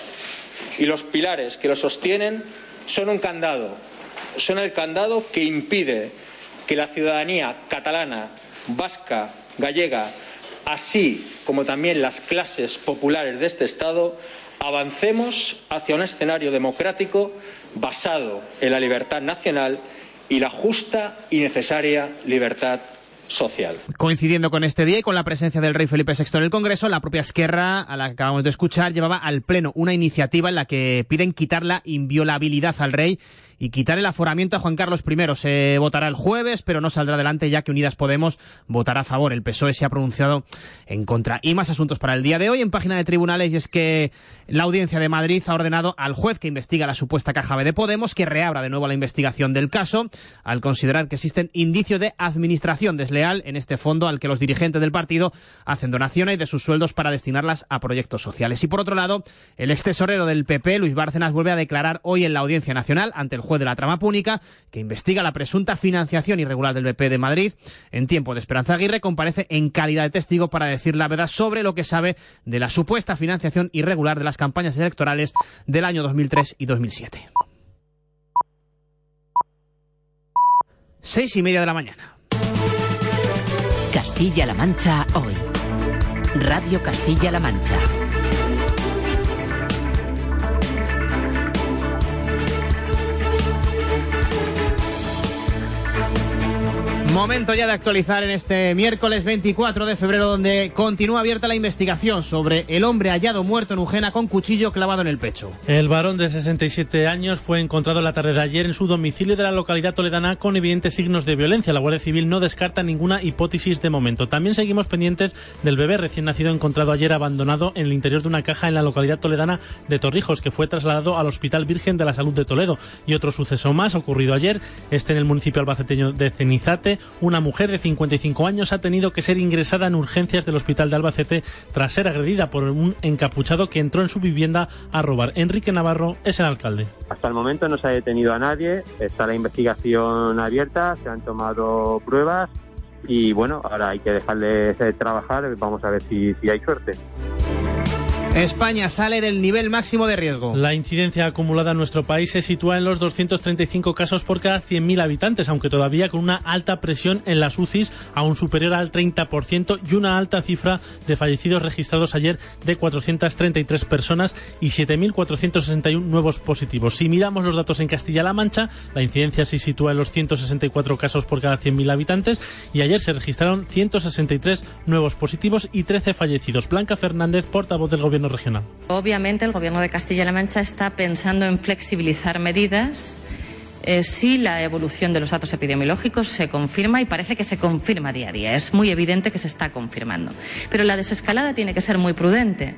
y los pilares que lo sostienen son un candado. Son el candado que impide que la ciudadanía catalana, vasca, gallega, así como también las clases populares de este Estado, avancemos hacia un escenario democrático basado en la libertad nacional y la justa y necesaria libertad social. Coincidiendo con este día y con la presencia del rey Felipe VI en el Congreso, la propia Esquerra, a la que acabamos de escuchar, llevaba al Pleno una iniciativa en la que piden quitar la inviolabilidad al rey y quitar el aforamiento a Juan Carlos I. Se votará el jueves, pero no saldrá adelante ya que Unidas Podemos votará a favor. El PSOE se ha pronunciado en contra. Y más asuntos para el día de hoy en página de tribunales, y es que la Audiencia de Madrid ha ordenado al juez que investiga la supuesta caja B de Podemos que reabra de nuevo la investigación del caso, al considerar que existen indicios de administración desleal en este fondo al que los dirigentes del partido hacen donaciones de sus sueldos para destinarlas a proyectos sociales. Y por otro lado, el extesorero del PP, Luis Bárcenas, vuelve a declarar hoy en la Audiencia Nacional ante el juez de la trama púnica que investiga la presunta financiación irregular del PP de Madrid. En tiempo de Esperanza Aguirre comparece en calidad de testigo para decir la verdad sobre lo que sabe de la supuesta financiación irregular de las campañas electorales del año 2003 y 2007. 6:30 de la mañana. Castilla-La Mancha hoy. Radio Castilla-La Mancha. Momento ya de actualizar en este miércoles 24 de febrero, donde continúa abierta la investigación sobre el hombre hallado muerto en Ujena con cuchillo clavado en el pecho. El varón de 67 años fue encontrado la tarde de ayer en su domicilio de la localidad toledana con evidentes signos de violencia. La Guardia Civil no descarta ninguna hipótesis de momento. También seguimos pendientes del bebé recién nacido encontrado ayer abandonado en el interior de una caja en la localidad toledana de Torrijos, que fue trasladado al Hospital Virgen de la Salud de Toledo. Y otro suceso más ocurrido ayer, en el municipio albaceteño de Cenizate. Una mujer de 55 años ha tenido que ser ingresada en urgencias del hospital de Albacete tras ser agredida por un encapuchado que entró en su vivienda a robar. Enrique Navarro es el alcalde. Hasta el momento no se ha detenido a nadie, está la investigación abierta, se han tomado pruebas y bueno, ahora hay que dejarles trabajar, vamos a ver si hay suerte. España sale del nivel máximo de riesgo. La incidencia acumulada en nuestro país se sitúa en los 235 casos por cada 100.000 habitantes, aunque todavía con una alta presión en las UCIs, aún superior al 30%, y una alta cifra de fallecidos registrados ayer de 433 personas y 7.461 nuevos positivos. Si miramos los datos en Castilla-La Mancha, la incidencia se sitúa en los 164 casos por cada 100.000 habitantes y ayer se registraron 163 nuevos positivos y 13 fallecidos. Blanca Fernández, portavoz del Gobierno regional. Obviamente el Gobierno de Castilla-La Mancha está pensando en flexibilizar medidas si la evolución de los datos epidemiológicos se confirma, y parece que se confirma día a día. Es muy evidente que se está confirmando. Pero la desescalada tiene que ser muy prudente.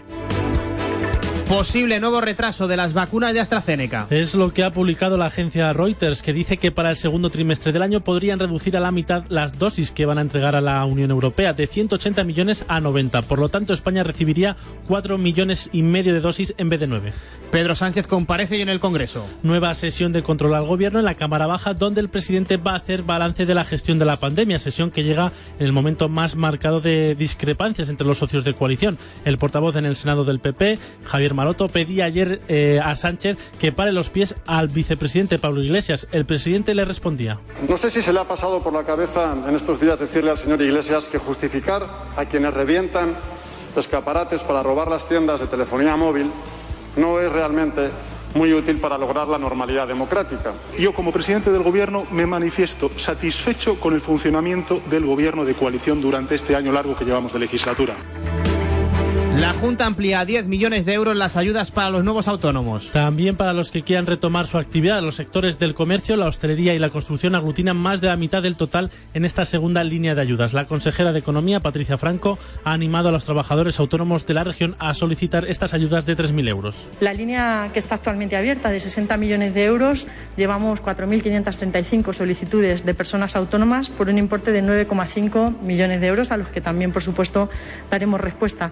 Posible nuevo retraso de las vacunas de AstraZeneca. Es lo que ha publicado la agencia Reuters, que dice que para el segundo trimestre del año podrían reducir a la mitad las dosis que van a entregar a la Unión Europea, de 180 millones a 90. Por lo tanto, España recibiría 4,5 millones de dosis en vez de 9. Pedro Sánchez comparece hoy en el Congreso. Nueva sesión de control al Gobierno en la Cámara Baja, donde el presidente va a hacer balance de la gestión de la pandemia, sesión que llega en el momento más marcado de discrepancias entre los socios de coalición. El portavoz en el Senado del PP, Javier Maroto, pedía ayer a Sánchez que pare los pies al vicepresidente Pablo Iglesias. El presidente le respondía: no sé si se le ha pasado por la cabeza en estos días decirle al señor Iglesias que justificar a quienes revientan escaparates para robar las tiendas de telefonía móvil no es realmente muy útil para lograr la normalidad democrática. Yo, como presidente del Gobierno, me manifiesto satisfecho con el funcionamiento del Gobierno de coalición durante este año largo que llevamos de legislatura. La Junta amplía a 10 millones de euros las ayudas para los nuevos autónomos. También para los que quieran retomar su actividad. Los sectores del comercio, la hostelería y la construcción aglutinan más de la mitad del total en esta segunda línea de ayudas. La consejera de Economía, Patricia Franco, ha animado a los trabajadores autónomos de la región a solicitar estas ayudas de 3.000 euros. La línea que está actualmente abierta, de 60 millones de euros, llevamos 4.535 solicitudes de personas autónomas por un importe de 9,5 millones de euros, a los que también, por supuesto, daremos respuesta.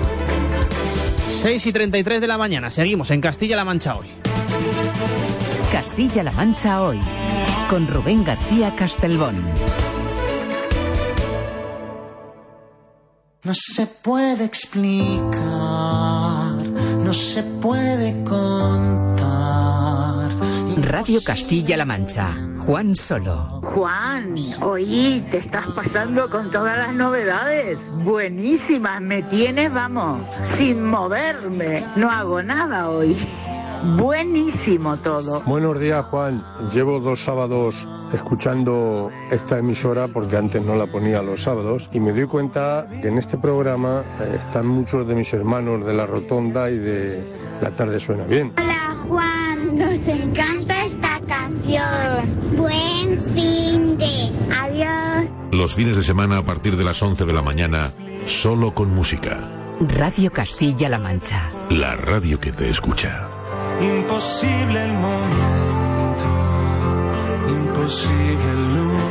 6:33 de la mañana. Seguimos en Castilla-La Mancha hoy. Castilla-La Mancha hoy, con Rubén García Castelbón. No se puede explicar, no se puede contar. Radio Castilla-La Mancha, Juan Solo. Juan, oye, te estás pasando con todas las novedades. Buenísimas, me tienes, vamos, sin moverme. No hago nada hoy. Buenísimo todo. Buenos días, Juan. Llevo 2 sábados escuchando esta emisora porque antes no la ponía los sábados y me doy cuenta que en este programa están muchos de mis hermanos de La Rotonda y de La Tarde Suena Bien. Hola, Juan. Nos encanta esta casa. canción. Buen fin de. Adiós. Los fines de semana a partir de las 11 de la mañana, solo con música. Radio Castilla-La Mancha. La radio que te escucha. Imposible el momento, imposible el lugar.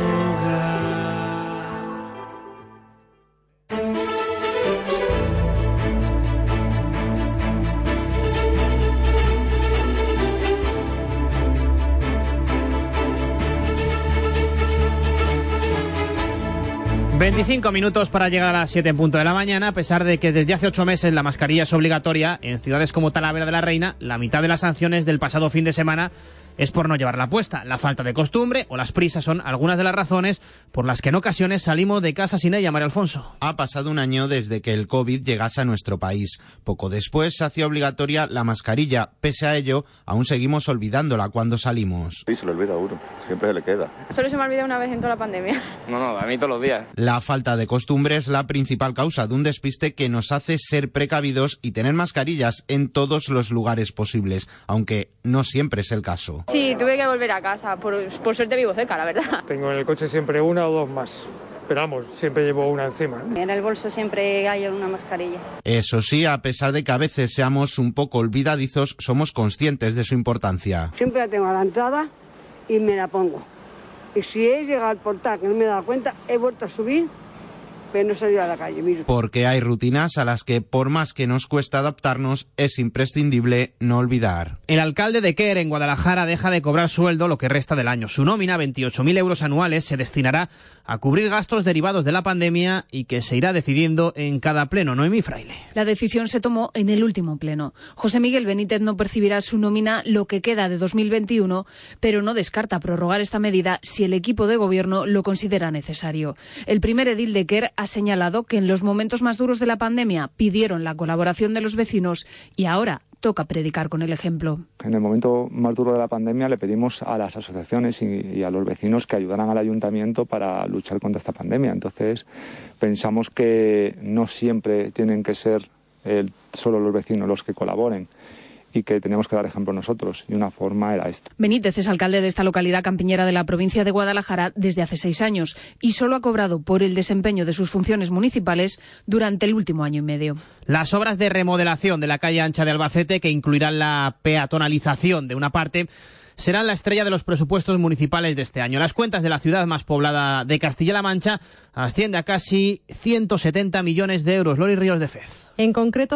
25 minutos para llegar a las 7 en punto de la mañana, a pesar de que desde hace 8 meses la mascarilla es obligatoria en ciudades como Talavera de la Reina. La mitad de las sanciones del pasado fin de semana es por no llevarla puesta. La falta de costumbre o las prisas son algunas de las razones por las que en ocasiones salimos de casa sin ella, María Alfonso. Ha pasado un año desde que el COVID llegase a nuestro país. Poco después se hacía obligatoria la mascarilla. Pese a ello, aún seguimos olvidándola cuando salimos. Sí, se le olvida a uno. Siempre se le queda. Solo se me olvida una vez en toda la pandemia. No, a mí todos los días. La falta de costumbre es la principal causa de un despiste que nos hace ser precavidos y tener mascarillas en todos los lugares posibles, aunque no siempre es el caso. Sí, tuve que volver a casa. Por suerte vivo cerca, la verdad. Tengo en el coche siempre una o dos más. Pero vamos, siempre llevo una encima. En el bolso siempre hay una mascarilla. Eso sí, a pesar de que a veces seamos un poco olvidadizos, somos conscientes de su importancia. Siempre la tengo a la entrada y me la pongo. Y si he llegado al portal que no me he dado cuenta, he vuelto a subir, pero no he salido a la calle mismo. Porque hay rutinas a las que, por más que nos cuesta adaptarnos, es imprescindible no olvidar. El alcalde de Quer, en Guadalajara, deja de cobrar sueldo lo que resta del año. Su nómina, 28.000 euros anuales, se destinará a cubrir gastos derivados de la pandemia y que se irá decidiendo en cada pleno. Noemí Fraile. La decisión se tomó en el último pleno. José Miguel Benítez no percibirá su nómina lo que queda de 2021, pero no descarta prorrogar esta medida si el equipo de gobierno lo considera necesario. El primer edil de Quer ha señalado que en los momentos más duros de la pandemia pidieron la colaboración de los vecinos y ahora toca predicar con el ejemplo. En el momento más duro de la pandemia le pedimos a las asociaciones y a los vecinos que ayudaran al ayuntamiento para luchar contra esta pandemia. Entonces pensamos que no siempre tienen que ser solo los vecinos los que colaboren y que tenemos que dar ejemplo nosotros, y una forma era esta. Benítez es alcalde de esta localidad campiñera de la provincia de Guadalajara desde hace 6 años y solo ha cobrado por el desempeño de sus funciones municipales durante el último año y medio. Las obras de remodelación de la calle ancha de Albacete, que incluirán la peatonalización de una parte, serán la estrella de los presupuestos municipales de este año. Las cuentas de la ciudad más poblada de Castilla-La Mancha asciende a casi 170 millones de euros. Lori Ríos de Fez. En concreto,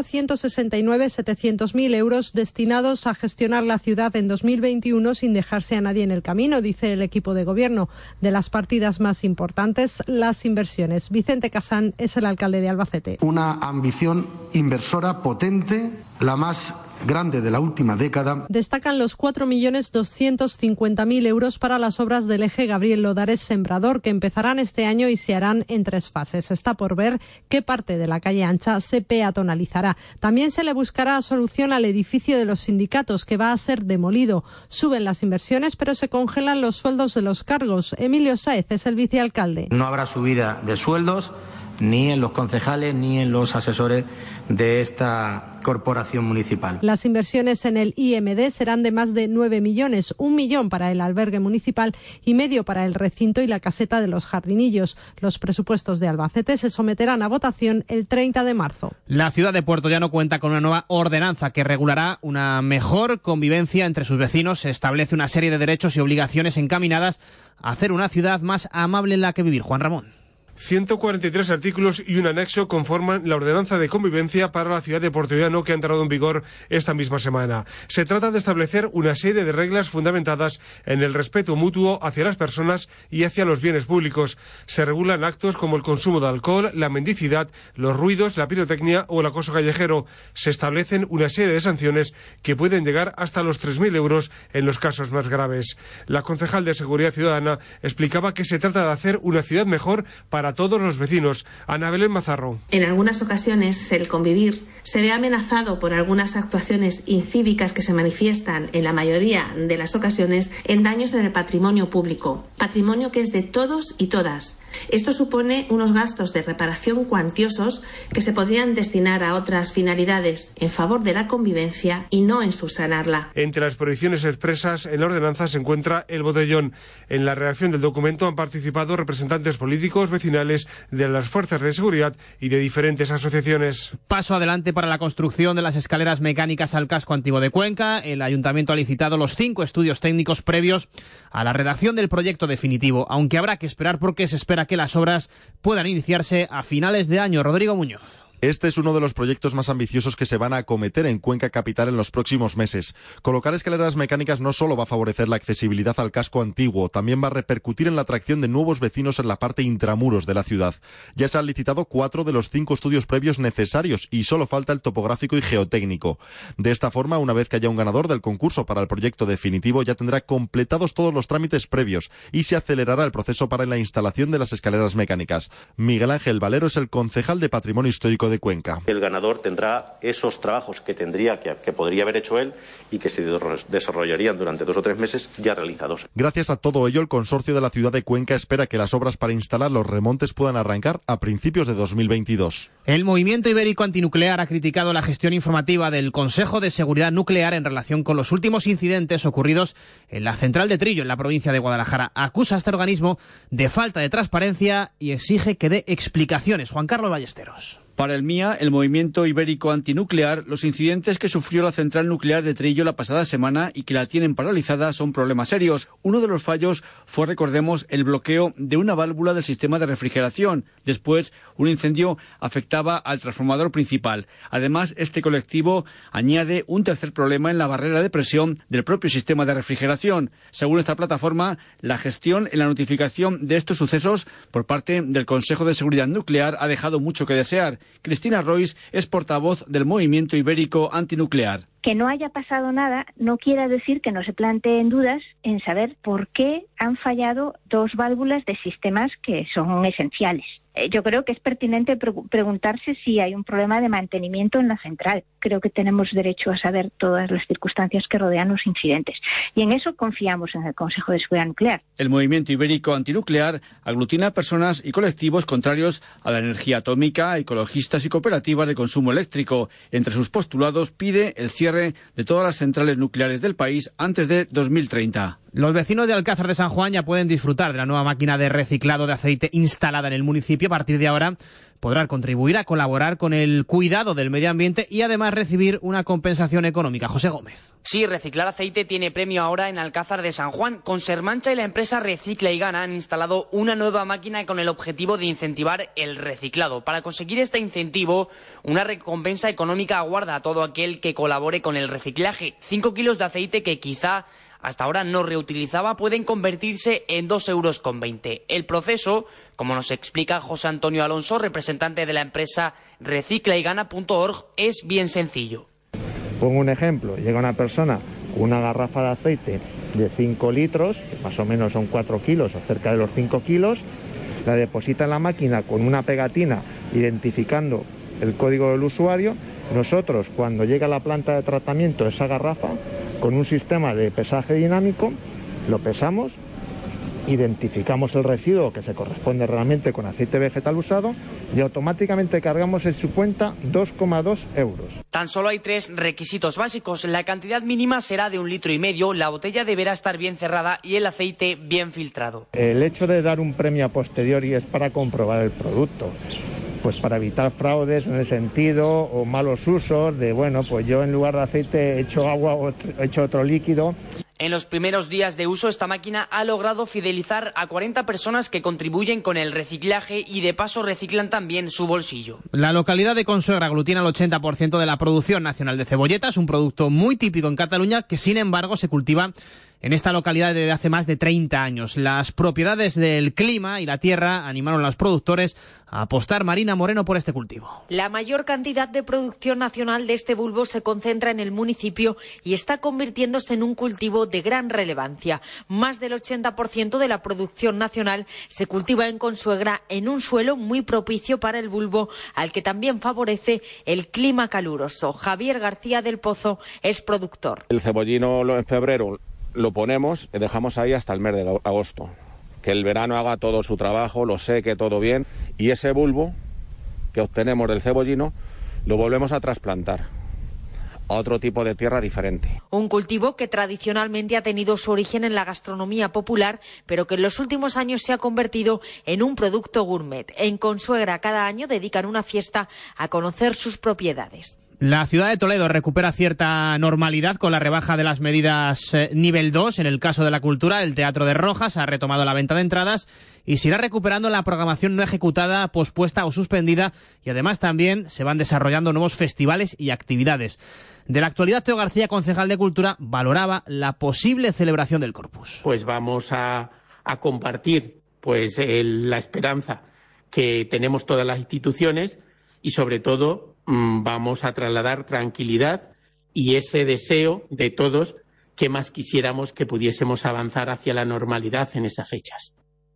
169.700.000 euros destinados a gestionar la ciudad en 2021 sin dejarse a nadie en el camino, dice el equipo de gobierno. De las partidas más importantes, las inversiones. Vicente Casán es el alcalde de Albacete. Una ambición inversora potente, la más grande de la última década. Destacan los 4.250.000 euros para las obras del eje Gabriel Lodares Sembrador, que empezarán este año y se harán en 3 fases. Está por ver qué parte de la calle ancha se peatonalizará. También se le buscará solución al edificio de los sindicatos, que va a ser demolido. Suben las inversiones, pero se congelan los sueldos de los cargos. Emilio Sáez es el vicealcalde. No habrá subida de sueldos ni en los concejales ni en los asesores de esta corporación municipal. Las inversiones en el IMD serán de más de 9 millones, 1 millón para el albergue municipal y medio para el recinto y la caseta de los jardinillos. Los presupuestos de Albacete se someterán a votación el 30 de marzo. La ciudad de Puerto Llano cuenta con una nueva ordenanza que regulará una mejor convivencia entre sus vecinos. Se establece una serie de derechos y obligaciones encaminadas a hacer una ciudad más amable en la que vivir. Juan Ramón. 143 artículos y un anexo conforman la ordenanza de convivencia para la ciudad de Puerto Llano, que ha entrado en vigor esta misma semana. Se trata de establecer una serie de reglas fundamentadas en el respeto mutuo hacia las personas y hacia los bienes públicos. Se regulan actos como el consumo de alcohol, la mendicidad, los ruidos, la pirotecnia o el acoso callejero. Se establecen una serie de sanciones que pueden llegar hasta los 3.000 euros en los casos más graves. La concejal de Seguridad Ciudadana explicaba que se trata de hacer una ciudad mejor para todos los vecinos. Ana Belén Mazarro. En algunas ocasiones el convivir se ve amenazado por algunas actuaciones incívicas que se manifiestan en la mayoría de las ocasiones en daños en el patrimonio público, patrimonio que es de todos y todas. Esto supone unos gastos de reparación cuantiosos que se podrían destinar a otras finalidades en favor de la convivencia y no en subsanarla. Entre las prohibiciones expresas en la ordenanza se encuentra el botellón. En la redacción del documento han participado representantes políticos, vecinales, de las fuerzas de seguridad y de diferentes asociaciones. Paso adelante para la construcción de las escaleras mecánicas al casco antiguo de Cuenca. El Ayuntamiento ha licitado los 5 estudios técnicos previos a la redacción del proyecto definitivo, aunque habrá que esperar porque se espera que las obras puedan iniciarse a finales de año. Rodrigo Muñoz. Este es uno de los proyectos más ambiciosos que se van a acometer en Cuenca Capital en los próximos meses. Colocar escaleras mecánicas no solo va a favorecer la accesibilidad al casco antiguo, también va a repercutir en la atracción de nuevos vecinos en la parte intramuros de la ciudad. Ya se han licitado 4 de los 5 estudios previos necesarios y solo falta el topográfico y geotécnico. De esta forma, una vez que haya un ganador del concurso para el proyecto definitivo, ya tendrá completados todos los trámites previos y se acelerará el proceso para la instalación de las escaleras mecánicas. Miguel Ángel Valero es el concejal de Patrimonio Histórico de Cuenca. El ganador tendrá esos trabajos que podría haber hecho él y que se desarrollarían durante 2 o 3 meses ya realizados. Gracias a todo ello, el consorcio de la ciudad de Cuenca espera que las obras para instalar los remontes puedan arrancar a principios de 2022. El Movimiento Ibérico Antinuclear ha criticado la gestión informativa del Consejo de Seguridad Nuclear en relación con los últimos incidentes ocurridos en la central de Trillo, en la provincia de Guadalajara. Acusa a este organismo de falta de transparencia y exige que dé explicaciones. Juan Carlos Ballesteros. Para el MIA, el Movimiento Ibérico Antinuclear, los incidentes que sufrió la central nuclear de Trillo la pasada semana y que la tienen paralizada son problemas serios. Uno de los fallos fue, recordemos, el bloqueo de una válvula del sistema de refrigeración. Después, un incendio afectaba al transformador principal. Además, este colectivo añade un tercer problema en la barrera de presión del propio sistema de refrigeración. Según esta plataforma, la gestión en la notificación de estos sucesos por parte del Consejo de Seguridad Nuclear ha dejado mucho que desear. Cristina Rois es portavoz del Movimiento Ibérico Antinuclear. Que no haya pasado nada no quiere decir que no se planteen dudas en saber por qué han fallado 2 válvulas de sistemas que son esenciales. Yo creo que es pertinente preguntarse si hay un problema de mantenimiento en la central. Creo que tenemos derecho a saber todas las circunstancias que rodean los incidentes. Y en eso confiamos en el Consejo de Seguridad Nuclear. El Movimiento Ibérico Antinuclear aglutina personas y colectivos contrarios a la energía atómica, ecologistas y cooperativas de consumo eléctrico. Entre sus postulados pide el cierre de todas las centrales nucleares del país antes de 2030. Los vecinos de Alcázar de San Juan ya pueden disfrutar de la nueva máquina de reciclado de aceite instalada en el municipio. A partir de ahora podrán contribuir a colaborar con el cuidado del medio ambiente y además recibir una compensación económica. José Gómez. Sí, reciclar aceite tiene premio ahora en Alcázar de San Juan. Consermancha y la empresa Recicla y Gana han instalado una nueva máquina con el objetivo de incentivar el reciclado. Para conseguir este incentivo, una recompensa económica aguarda a todo aquel que colabore con el reciclaje. 5 kilos de aceite que quizá hasta ahora no reutilizaba pueden convertirse en 2,20 euros. El proceso, como nos explica José Antonio Alonso, representante de la empresa reciclaygana.org, es bien sencillo. Pongo un ejemplo, llega una persona con una garrafa de aceite de 5 litros, que más o menos son 4 kilos o cerca de los 5 kilos, la deposita en la máquina con una pegatina identificando el código del usuario. Nosotros, cuando llega a la planta de tratamiento esa garrafa, con un sistema de pesaje dinámico, lo pesamos, identificamos el residuo que se corresponde realmente con aceite vegetal usado y automáticamente cargamos en su cuenta 2,2 euros. Tan solo hay 3 requisitos básicos. La cantidad mínima será de 1,5 litros, la botella deberá estar bien cerrada y el aceite bien filtrado. El hecho de dar un premio a posteriori es para comprobar el producto. Pues para evitar fraudes en el sentido o malos usos de, bueno, pues yo en lugar de aceite he hecho agua o he hecho otro líquido. En los primeros días de uso, esta máquina ha logrado fidelizar a 40 personas que contribuyen con el reciclaje y de paso reciclan también su bolsillo. La localidad de Consuegra aglutina el 80% de la producción nacional de cebolletas, un producto muy típico en Cataluña que sin embargo se cultiva en esta localidad desde hace más de 30 años. Las propiedades del clima y la tierra animaron a los productores a apostar. Marina Moreno, por este cultivo. La mayor cantidad de producción nacional de este bulbo se concentra en el municipio y está convirtiéndose en un cultivo de gran relevancia. Más del 80% de la producción nacional se cultiva en Consuegra, en un suelo muy propicio para el bulbo, al que también favorece el clima caluroso. Javier García del Pozo es productor. El cebollino en febrero lo ponemos y dejamos ahí hasta el mes de agosto. Que el verano haga todo su trabajo, lo seque todo bien, y ese bulbo que obtenemos del cebollino lo volvemos a trasplantar a otro tipo de tierra diferente. Un cultivo que tradicionalmente ha tenido su origen en la gastronomía popular, pero que en los últimos años se ha convertido en un producto gourmet. En Consuegra cada año dedican una fiesta a conocer sus propiedades. La ciudad de Toledo recupera cierta normalidad con la rebaja de las medidas nivel 2. En el caso de la cultura, el Teatro de Rojas ha retomado la venta de entradas y se irá recuperando la programación no ejecutada, pospuesta o suspendida, y además también se van desarrollando nuevos festivales y actividades. De la actualidad, Teo García, concejal de Cultura, valoraba la posible celebración del Corpus. Pues vamos a compartir la esperanza que tenemos todas las instituciones y, sobre todo, vamos a trasladar tranquilidad y ese deseo de todos que más quisiéramos que pudiésemos avanzar hacia la normalidad en esas fechas.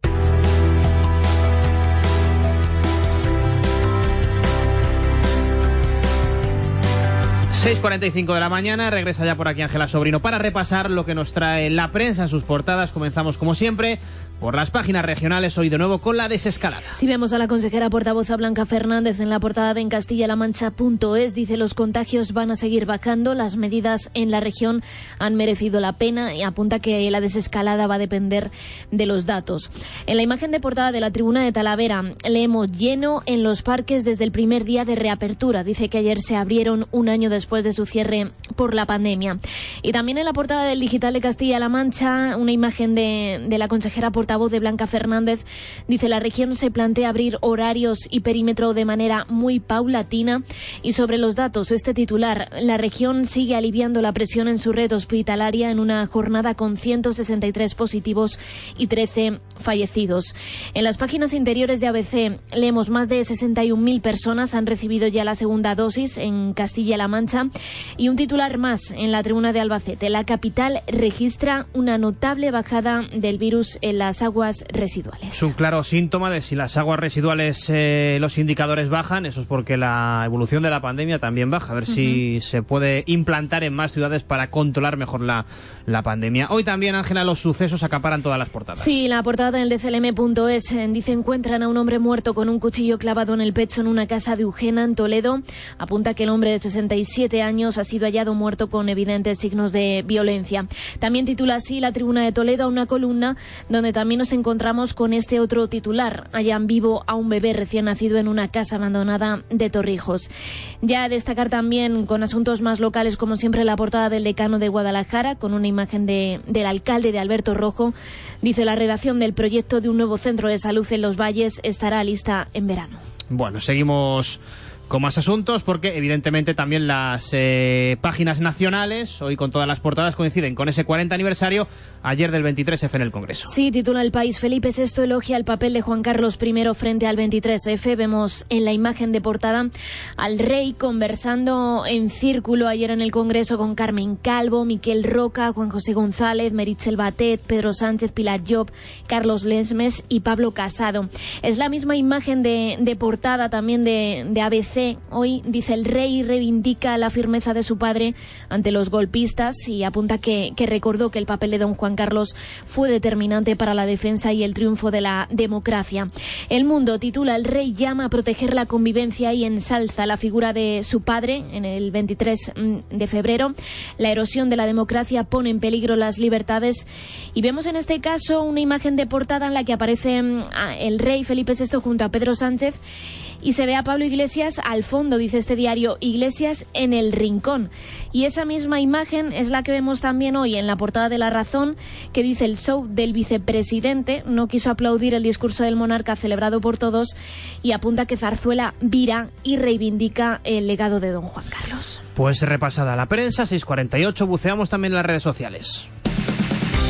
Seis 6:45 de la mañana, regresa ya por aquí Ángela Sobrino para repasar lo que nos trae la prensa en sus portadas. Comenzamos como siempre por las páginas regionales, hoy de nuevo con la desescalada. Si vemos a la consejera portavoz Blanca Fernández en la portada de encastillalamancha.es, dice: los contagios van a seguir bajando, las medidas en la región han merecido la pena, y apunta que la desescalada va a depender de los datos. En la imagen de portada de la Tribuna de Talavera leemos: lleno en los parques desde el primer día de reapertura. Dice que ayer se abrieron un año después de su cierre por la pandemia. Y también en la portada del Digital de Castilla-La Mancha, una imagen de la consejera portavoz de Blanca Fernández. Dice: la región se plantea abrir horarios y perímetro de manera muy paulatina. Y sobre los datos, este titular: la región sigue aliviando la presión en su red hospitalaria en una jornada con 163 positivos y 13 fallecidos. En las páginas interiores de ABC leemos: más de 61.000 personas han recibido ya la segunda dosis en Castilla-La Mancha. Y un titular más en la Tribuna de Albacete: la capital registra una notable bajada del virus en las aguas residuales. Es un claro síntoma de si las aguas residuales, los indicadores bajan, eso es porque la evolución de la pandemia también baja. A ver si se puede implantar en más ciudades para controlar mejor la pandemia. Hoy también, Ángela, los sucesos acaparan todas las portadas. Sí, la portada del DCLM.es dice: encuentran a un hombre muerto con un cuchillo clavado en el pecho en una casa de Eugena, en Toledo. Apunta que el hombre de 67 años ha sido hallado muerto con evidentes signos de violencia. También titula así la Tribuna de Toledo, una columna donde también nos encontramos con este otro titular: hallan vivo a un bebé recién nacido en una casa abandonada de Torrijos. Ya a destacar también, con asuntos más locales, como siempre, la portada del Decano de Guadalajara, con una imagen del alcalde, de Alberto Rojo. Dice: la redacción del proyecto de un nuevo centro de salud en Los Valles estará lista en verano. Bueno, seguimos con más asuntos, porque evidentemente también las páginas nacionales, hoy con todas las portadas, coinciden con ese 40 aniversario ayer del 23F en el Congreso. Sí, titula El País: Felipe VI elogia el papel de Juan Carlos I frente al 23F. Vemos en la imagen de portada al rey conversando en círculo ayer en el Congreso con Carmen Calvo, Miquel Roca, Juan José González, Meritxell Batet, Pedro Sánchez, Pilar Llop, Carlos Lesmes y Pablo Casado. Es la misma imagen de portada también de ABC. Hoy dice: el rey reivindica la firmeza de su padre ante los golpistas, y apunta que recordó que el papel de don Juan Carlos fue determinante para la defensa y el triunfo de la democracia. El Mundo titula: el rey llama a proteger la convivencia y ensalza la figura de su padre en el 23 de febrero. La erosión de la democracia pone en peligro las libertades. Y vemos en este caso una imagen de portada en la que aparece el rey Felipe VI junto a Pedro Sánchez, y se ve a Pablo Iglesias al fondo. Dice este diario: Iglesias en el rincón. Y esa misma imagen es la que vemos también hoy en la portada de La Razón, que dice: el show del vicepresidente no quiso aplaudir el discurso del monarca celebrado por todos, y apunta que Zarzuela vira y reivindica el legado de don Juan Carlos. Pues repasada la prensa, 6:48, buceamos también en las redes sociales.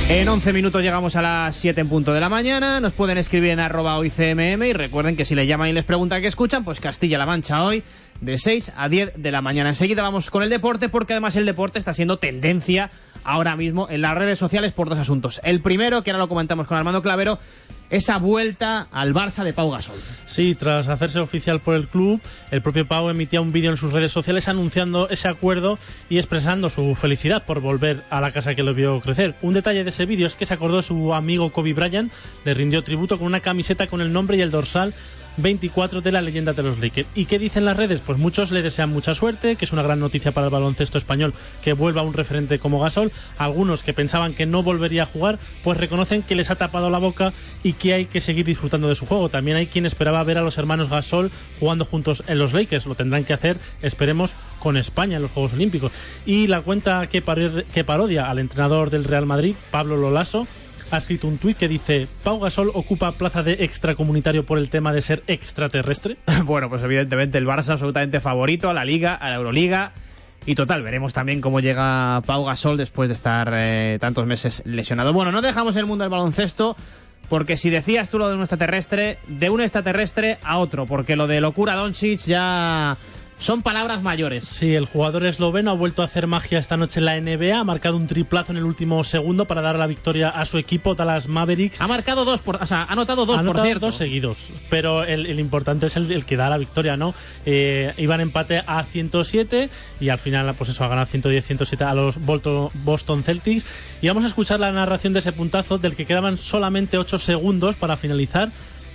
En 11 minutos llegamos a las 7 en punto de la mañana. Nos pueden escribir en @hoycmm y recuerden que si les llaman y les preguntan qué escuchan, pues Castilla-La Mancha hoy de 6 a 10 de la mañana. Enseguida vamos con el deporte, porque además el deporte está siendo tendencia ahora mismo en las redes sociales por dos asuntos. El primero, que ahora lo comentamos con Armando Clavero, esa vuelta al Barça de Pau Gasol. Sí, tras hacerse oficial por el club, el propio Pau emitía un vídeo en sus redes sociales anunciando ese acuerdo y expresando su felicidad por volver a la casa que lo vio crecer. Un detalle de ese vídeo es que se acordó de su amigo Kobe Bryant, le rindió tributo con una camiseta con el nombre y el dorsal 24 de la leyenda de los Lakers. ¿Y qué dicen las redes? Pues muchos le desean mucha suerte, que es una gran noticia para el baloncesto español que vuelva un referente como Gasol. Algunos que pensaban que no volvería a jugar, pues reconocen que les ha tapado la boca y que hay que seguir disfrutando de su juego. También hay quien esperaba ver a los hermanos Gasol jugando juntos en los Lakers. Lo tendrán que hacer, esperemos, con España en los Juegos Olímpicos. Y la cuenta que parodia al entrenador del Real Madrid, Pablo Lolaso, ha escrito un tuit que dice: ¿Pau Gasol ocupa plaza de extracomunitario por el tema de ser extraterrestre? Bueno, pues evidentemente el Barça absolutamente favorito a la Liga, a la Euroliga. Y total, veremos también cómo llega Pau Gasol después de estar tantos meses lesionado. Bueno, no dejamos el mundo del baloncesto, porque si decías tú lo de un extraterrestre a otro, porque lo de locura Doncic ya son palabras mayores. Sí, el jugador esloveno ha vuelto a hacer magia esta noche en la NBA, ha marcado un triplazo en el último segundo para dar la victoria a su equipo, Dallas Mavericks. Ha marcado ha anotado dos, por cierto. Dos seguidos, pero el importante es el que da la victoria, ¿no? Iban empate a 107 y al final, pues eso, ha ganado 110-107 a los Boston Celtics. Y vamos a escuchar la narración de ese puntazo, del que quedaban solamente 8 segundos para finalizar.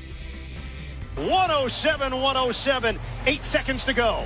107, 8 seconds to go.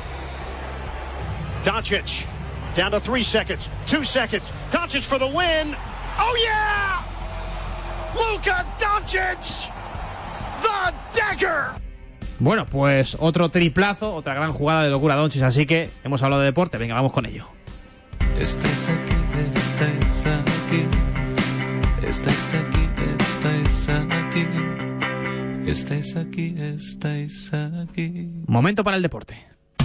Doncic down to 3 seconds, 2 seconds. Doncic for the win. Oh yeah! Luka Doncic, the dagger. Bueno, pues otro triplazo, otra gran jugada de locura Doncic, así que hemos hablado de deporte, venga, vamos con ello. Estáis aquí, estáis aquí. Estáis aquí, estáis aquí. Estáis aquí, estáis aquí. Momento para el deporte.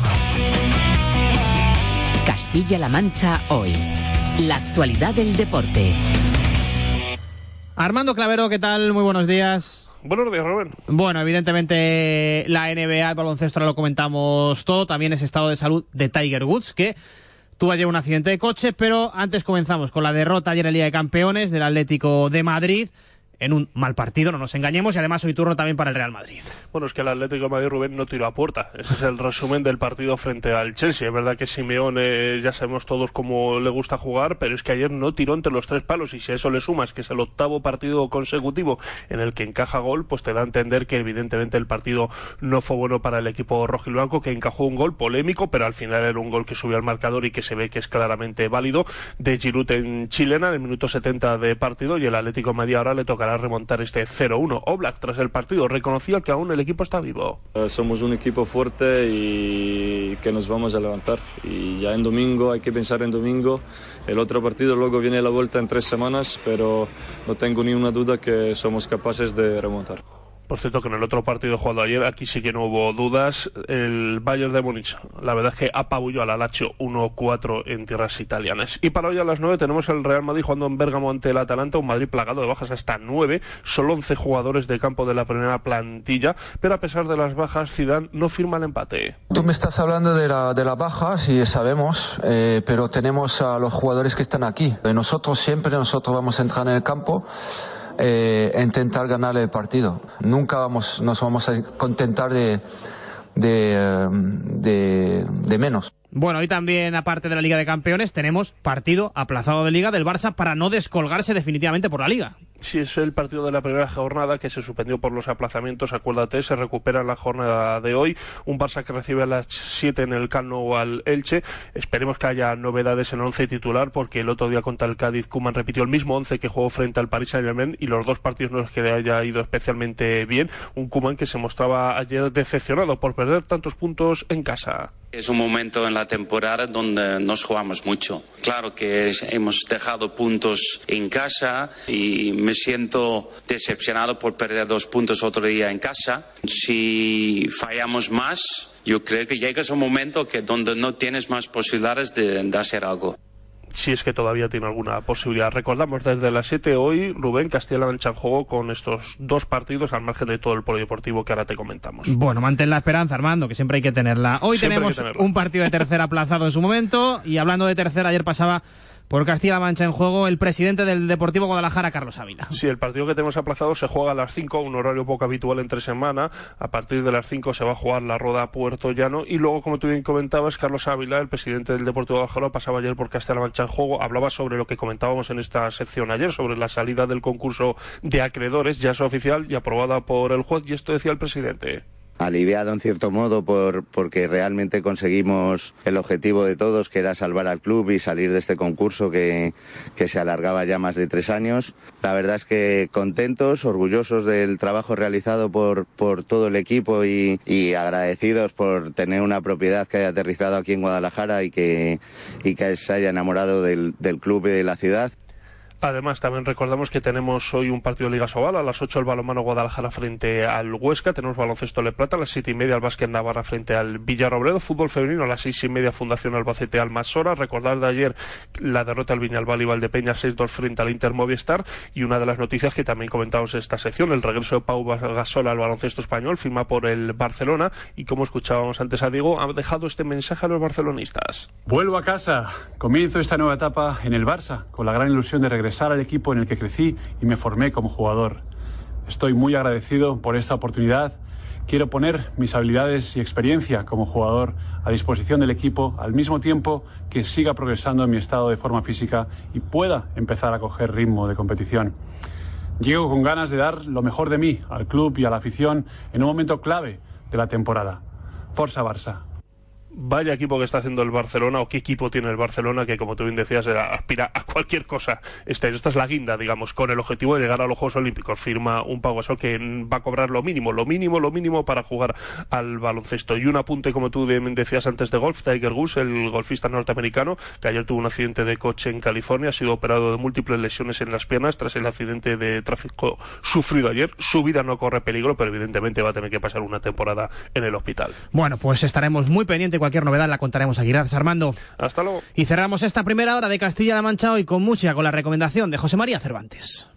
Castilla-La Mancha hoy. La actualidad del deporte. Armando Clavero, ¿qué tal? Muy buenos días. Buenos días, Rubén. Bueno, evidentemente la NBA, el baloncesto, ahora lo comentamos todo. También ese estado de salud de Tiger Woods, que tuvo ayer un accidente de coche, pero antes comenzamos con la derrota ayer en Liga de Campeones del Atlético de Madrid. En un mal partido, no nos engañemos, y además hoy turno también para el Real Madrid. Bueno, es que el Atlético de Madrid, Rubén, no tiró a puerta. Ese es el resumen del partido frente al Chelsea. Es verdad que Simeone, ya sabemos todos cómo le gusta jugar, pero es que ayer no tiró entre los 3 palos, y si a eso le sumas que es el 8º partido consecutivo en el que encaja gol, pues te da a entender que evidentemente el partido no fue bueno para el equipo rojiblanco, que encajó un gol polémico, pero al final era un gol que subió al marcador y que se ve que es claramente válido, de Giroud en chilena en el minuto 70 de partido, y el Atlético de Madrid ahora le tocará remontar este 0-1. Oblak, tras el partido, reconocía que aún el equipo está vivo. Somos un equipo fuerte y que nos vamos a levantar, y ya en domingo hay que pensar en domingo. El otro partido luego viene la vuelta en 3 semanas, pero no tengo ni una duda que somos capaces de remontar. Por cierto, que en el otro partido jugado ayer, aquí sí que no hubo dudas, el Bayern de Múnich, la verdad es que apabulló al Lazio 1-4 en tierras italianas. Y para hoy a las 9 tenemos el Real Madrid jugando en Bérgamo ante el Atalanta, un Madrid plagado de bajas hasta 9, solo 11 jugadores de campo de la primera plantilla, pero a pesar de las bajas, Zidane no firma el empate. Tú me estás hablando de las bajas, y sabemos, pero tenemos a los jugadores que están aquí. Nosotros vamos a entrar en el campo intentar ganar el partido. Nunca nos vamos a contentar de menos. Bueno, hoy también, aparte de la Liga de Campeones, tenemos partido aplazado de Liga del Barça para no descolgarse definitivamente por la Liga. Sí, es el partido de la primera jornada que se suspendió por los aplazamientos, acuérdate, se recupera en la jornada de hoy. Un Barça que recibe a las 7 en el Camp Nou al Elche. Esperemos que haya novedades en el 11 titular, porque el otro día contra el Cádiz Koeman repitió el mismo 11 que jugó frente al Paris Saint-Germain, y los dos partidos no es que le haya ido especialmente bien. Un Koeman que se mostraba ayer decepcionado por perder tantos puntos en casa. Es un momento en la temporada donde nos jugamos mucho. Claro que hemos dejado puntos en casa y me siento decepcionado por perder 2 puntos otro día en casa. Si fallamos más, yo creo que llega un momento donde no tienes más posibilidades de hacer algo. si es que todavía tiene alguna posibilidad. Recordamos, desde las 7 hoy, Rubén, Castilla-La Mancha en juego con estos 2 partidos al margen de todo el polideportivo que ahora te comentamos. Bueno, mantén la esperanza, Armando, que siempre hay que tenerla. Hoy tenemos un partido de tercera aplazado en su momento, y hablando de tercera, ayer pasaba por Castilla-La Mancha en juego el presidente del Deportivo Guadalajara, Carlos Ávila. Sí, el partido que tenemos aplazado se juega a las 5, un horario poco habitual entre semana. A partir de las 5 se va a jugar la Roda Puerto Llano, y luego, como tú bien comentabas, Carlos Ávila, el presidente del Deportivo Guadalajara, pasaba ayer por Castilla-La Mancha en juego, hablaba sobre lo que comentábamos en esta sección ayer, sobre la salida del concurso de acreedores. Ya es oficial y aprobada por el juez, y esto decía el presidente. Aliviado en cierto modo porque realmente conseguimos el objetivo de todos, que era salvar al club y salir de este concurso que se alargaba ya más de 3 años. La verdad es que contentos, orgullosos del trabajo realizado por todo el equipo y agradecidos por tener una propiedad que haya aterrizado aquí en Guadalajara y que se haya enamorado del club y de la ciudad. Además, también recordamos que tenemos hoy un partido de Liga Sobal. A las 8 el balonmano Guadalajara frente al Huesca. Tenemos baloncesto Le Plata. A las 7:30 el Básquet Navarra frente al Villarrobledo. Fútbol femenino a las 6:30 Fundación Albacete Almasora. Recordar de ayer la derrota al Viñalbal y Valdepeñas 6-2 frente al Inter Movistar. Y una de las noticias que también comentamos en esta sección, el regreso de Pau Gasol al baloncesto español, firma por el Barcelona. Y como escuchábamos antes a Diego, ha dejado este mensaje a los barcelonistas. Vuelvo a casa. Comienzo esta nueva etapa en el Barça, con la gran ilusión de regresar al equipo en el que crecí y me formé como jugador. Estoy muy agradecido por esta oportunidad. Quiero poner mis habilidades y experiencia como jugador a disposición del equipo, al mismo tiempo que siga progresando en mi estado de forma física y pueda empezar a coger ritmo de competición. Llego con ganas de dar lo mejor de mí al club y a la afición en un momento clave de la temporada. Forza Barça. Vaya equipo que está haciendo el Barcelona, o qué equipo tiene el Barcelona, que como tú bien decías aspira a cualquier cosa. Esta es la guinda, digamos, con el objetivo de llegar a los Juegos Olímpicos. Firma un Pau Gasol que va a cobrar lo mínimo para jugar al baloncesto. Y un apunte, como tú bien decías antes, de golf. Tiger Woods, el golfista norteamericano, que ayer tuvo un accidente de coche en California, ha sido operado de múltiples lesiones en las piernas tras el accidente de tráfico sufrido ayer. Su vida no corre peligro, pero evidentemente va a tener que pasar una temporada en el hospital. Bueno, pues estaremos muy pendientes. Cualquier novedad la contaremos aquí. Gracias, Armando. Hasta luego. Y cerramos esta primera hora de Castilla-La Mancha hoy con música, con la recomendación de José María Cervantes.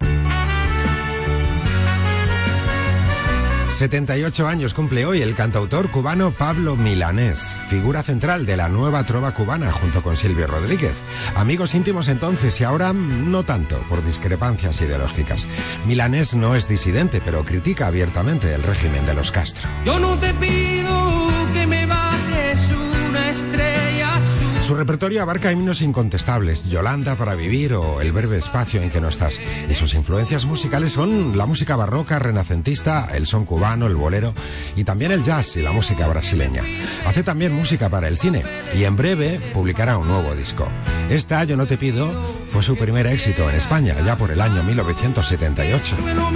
78 años cumple hoy el cantautor cubano Pablo Milanés, figura central de la nueva trova cubana junto con Silvio Rodríguez. Amigos íntimos entonces y ahora no tanto, por discrepancias ideológicas. Milanés no es disidente, pero critica abiertamente el régimen de los Castro. Yo no te pido que me bajes una estrella azul. Su repertorio abarca himnos incontestables, Yolanda para vivir o El breve espacio en que no estás. Y sus influencias musicales son la música barroca, renacentista, el son cubano, el bolero y también el jazz y la música brasileña. Hace también música para el cine y en breve publicará un nuevo disco. Esta, Yo no te pido, fue su primer éxito en España, ya por el año 1978.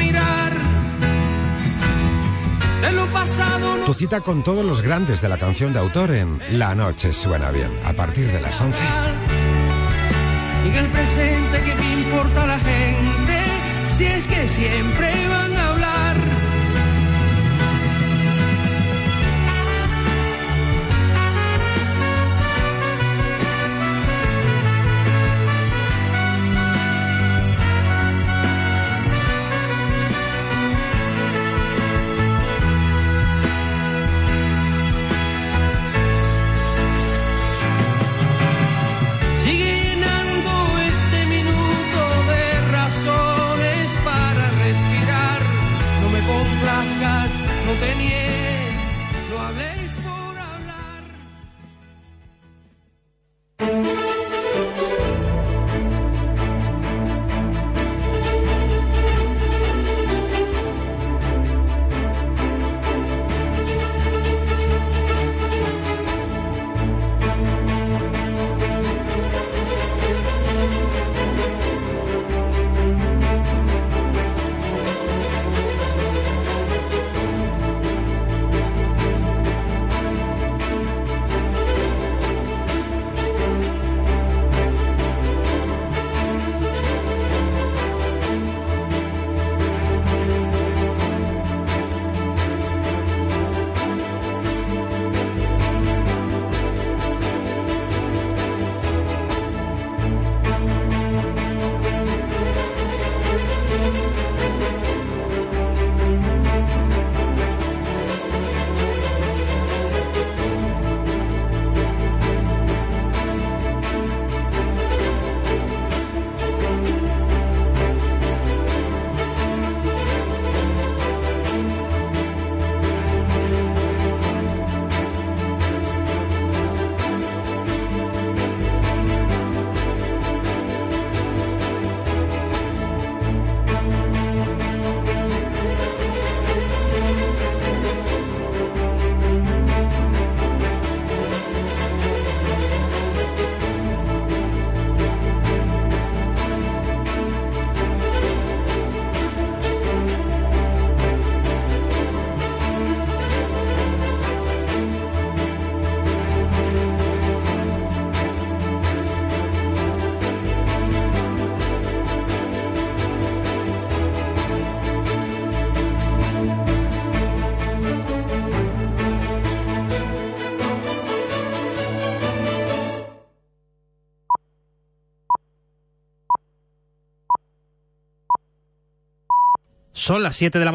Tu cita con todos los grandes de la canción de autor en La noche suena bien, a partir de las 11. Y en el presente, ¿qué me importa la gente? Si es que siempre van a hablar. Para respirar. Son las 7 de la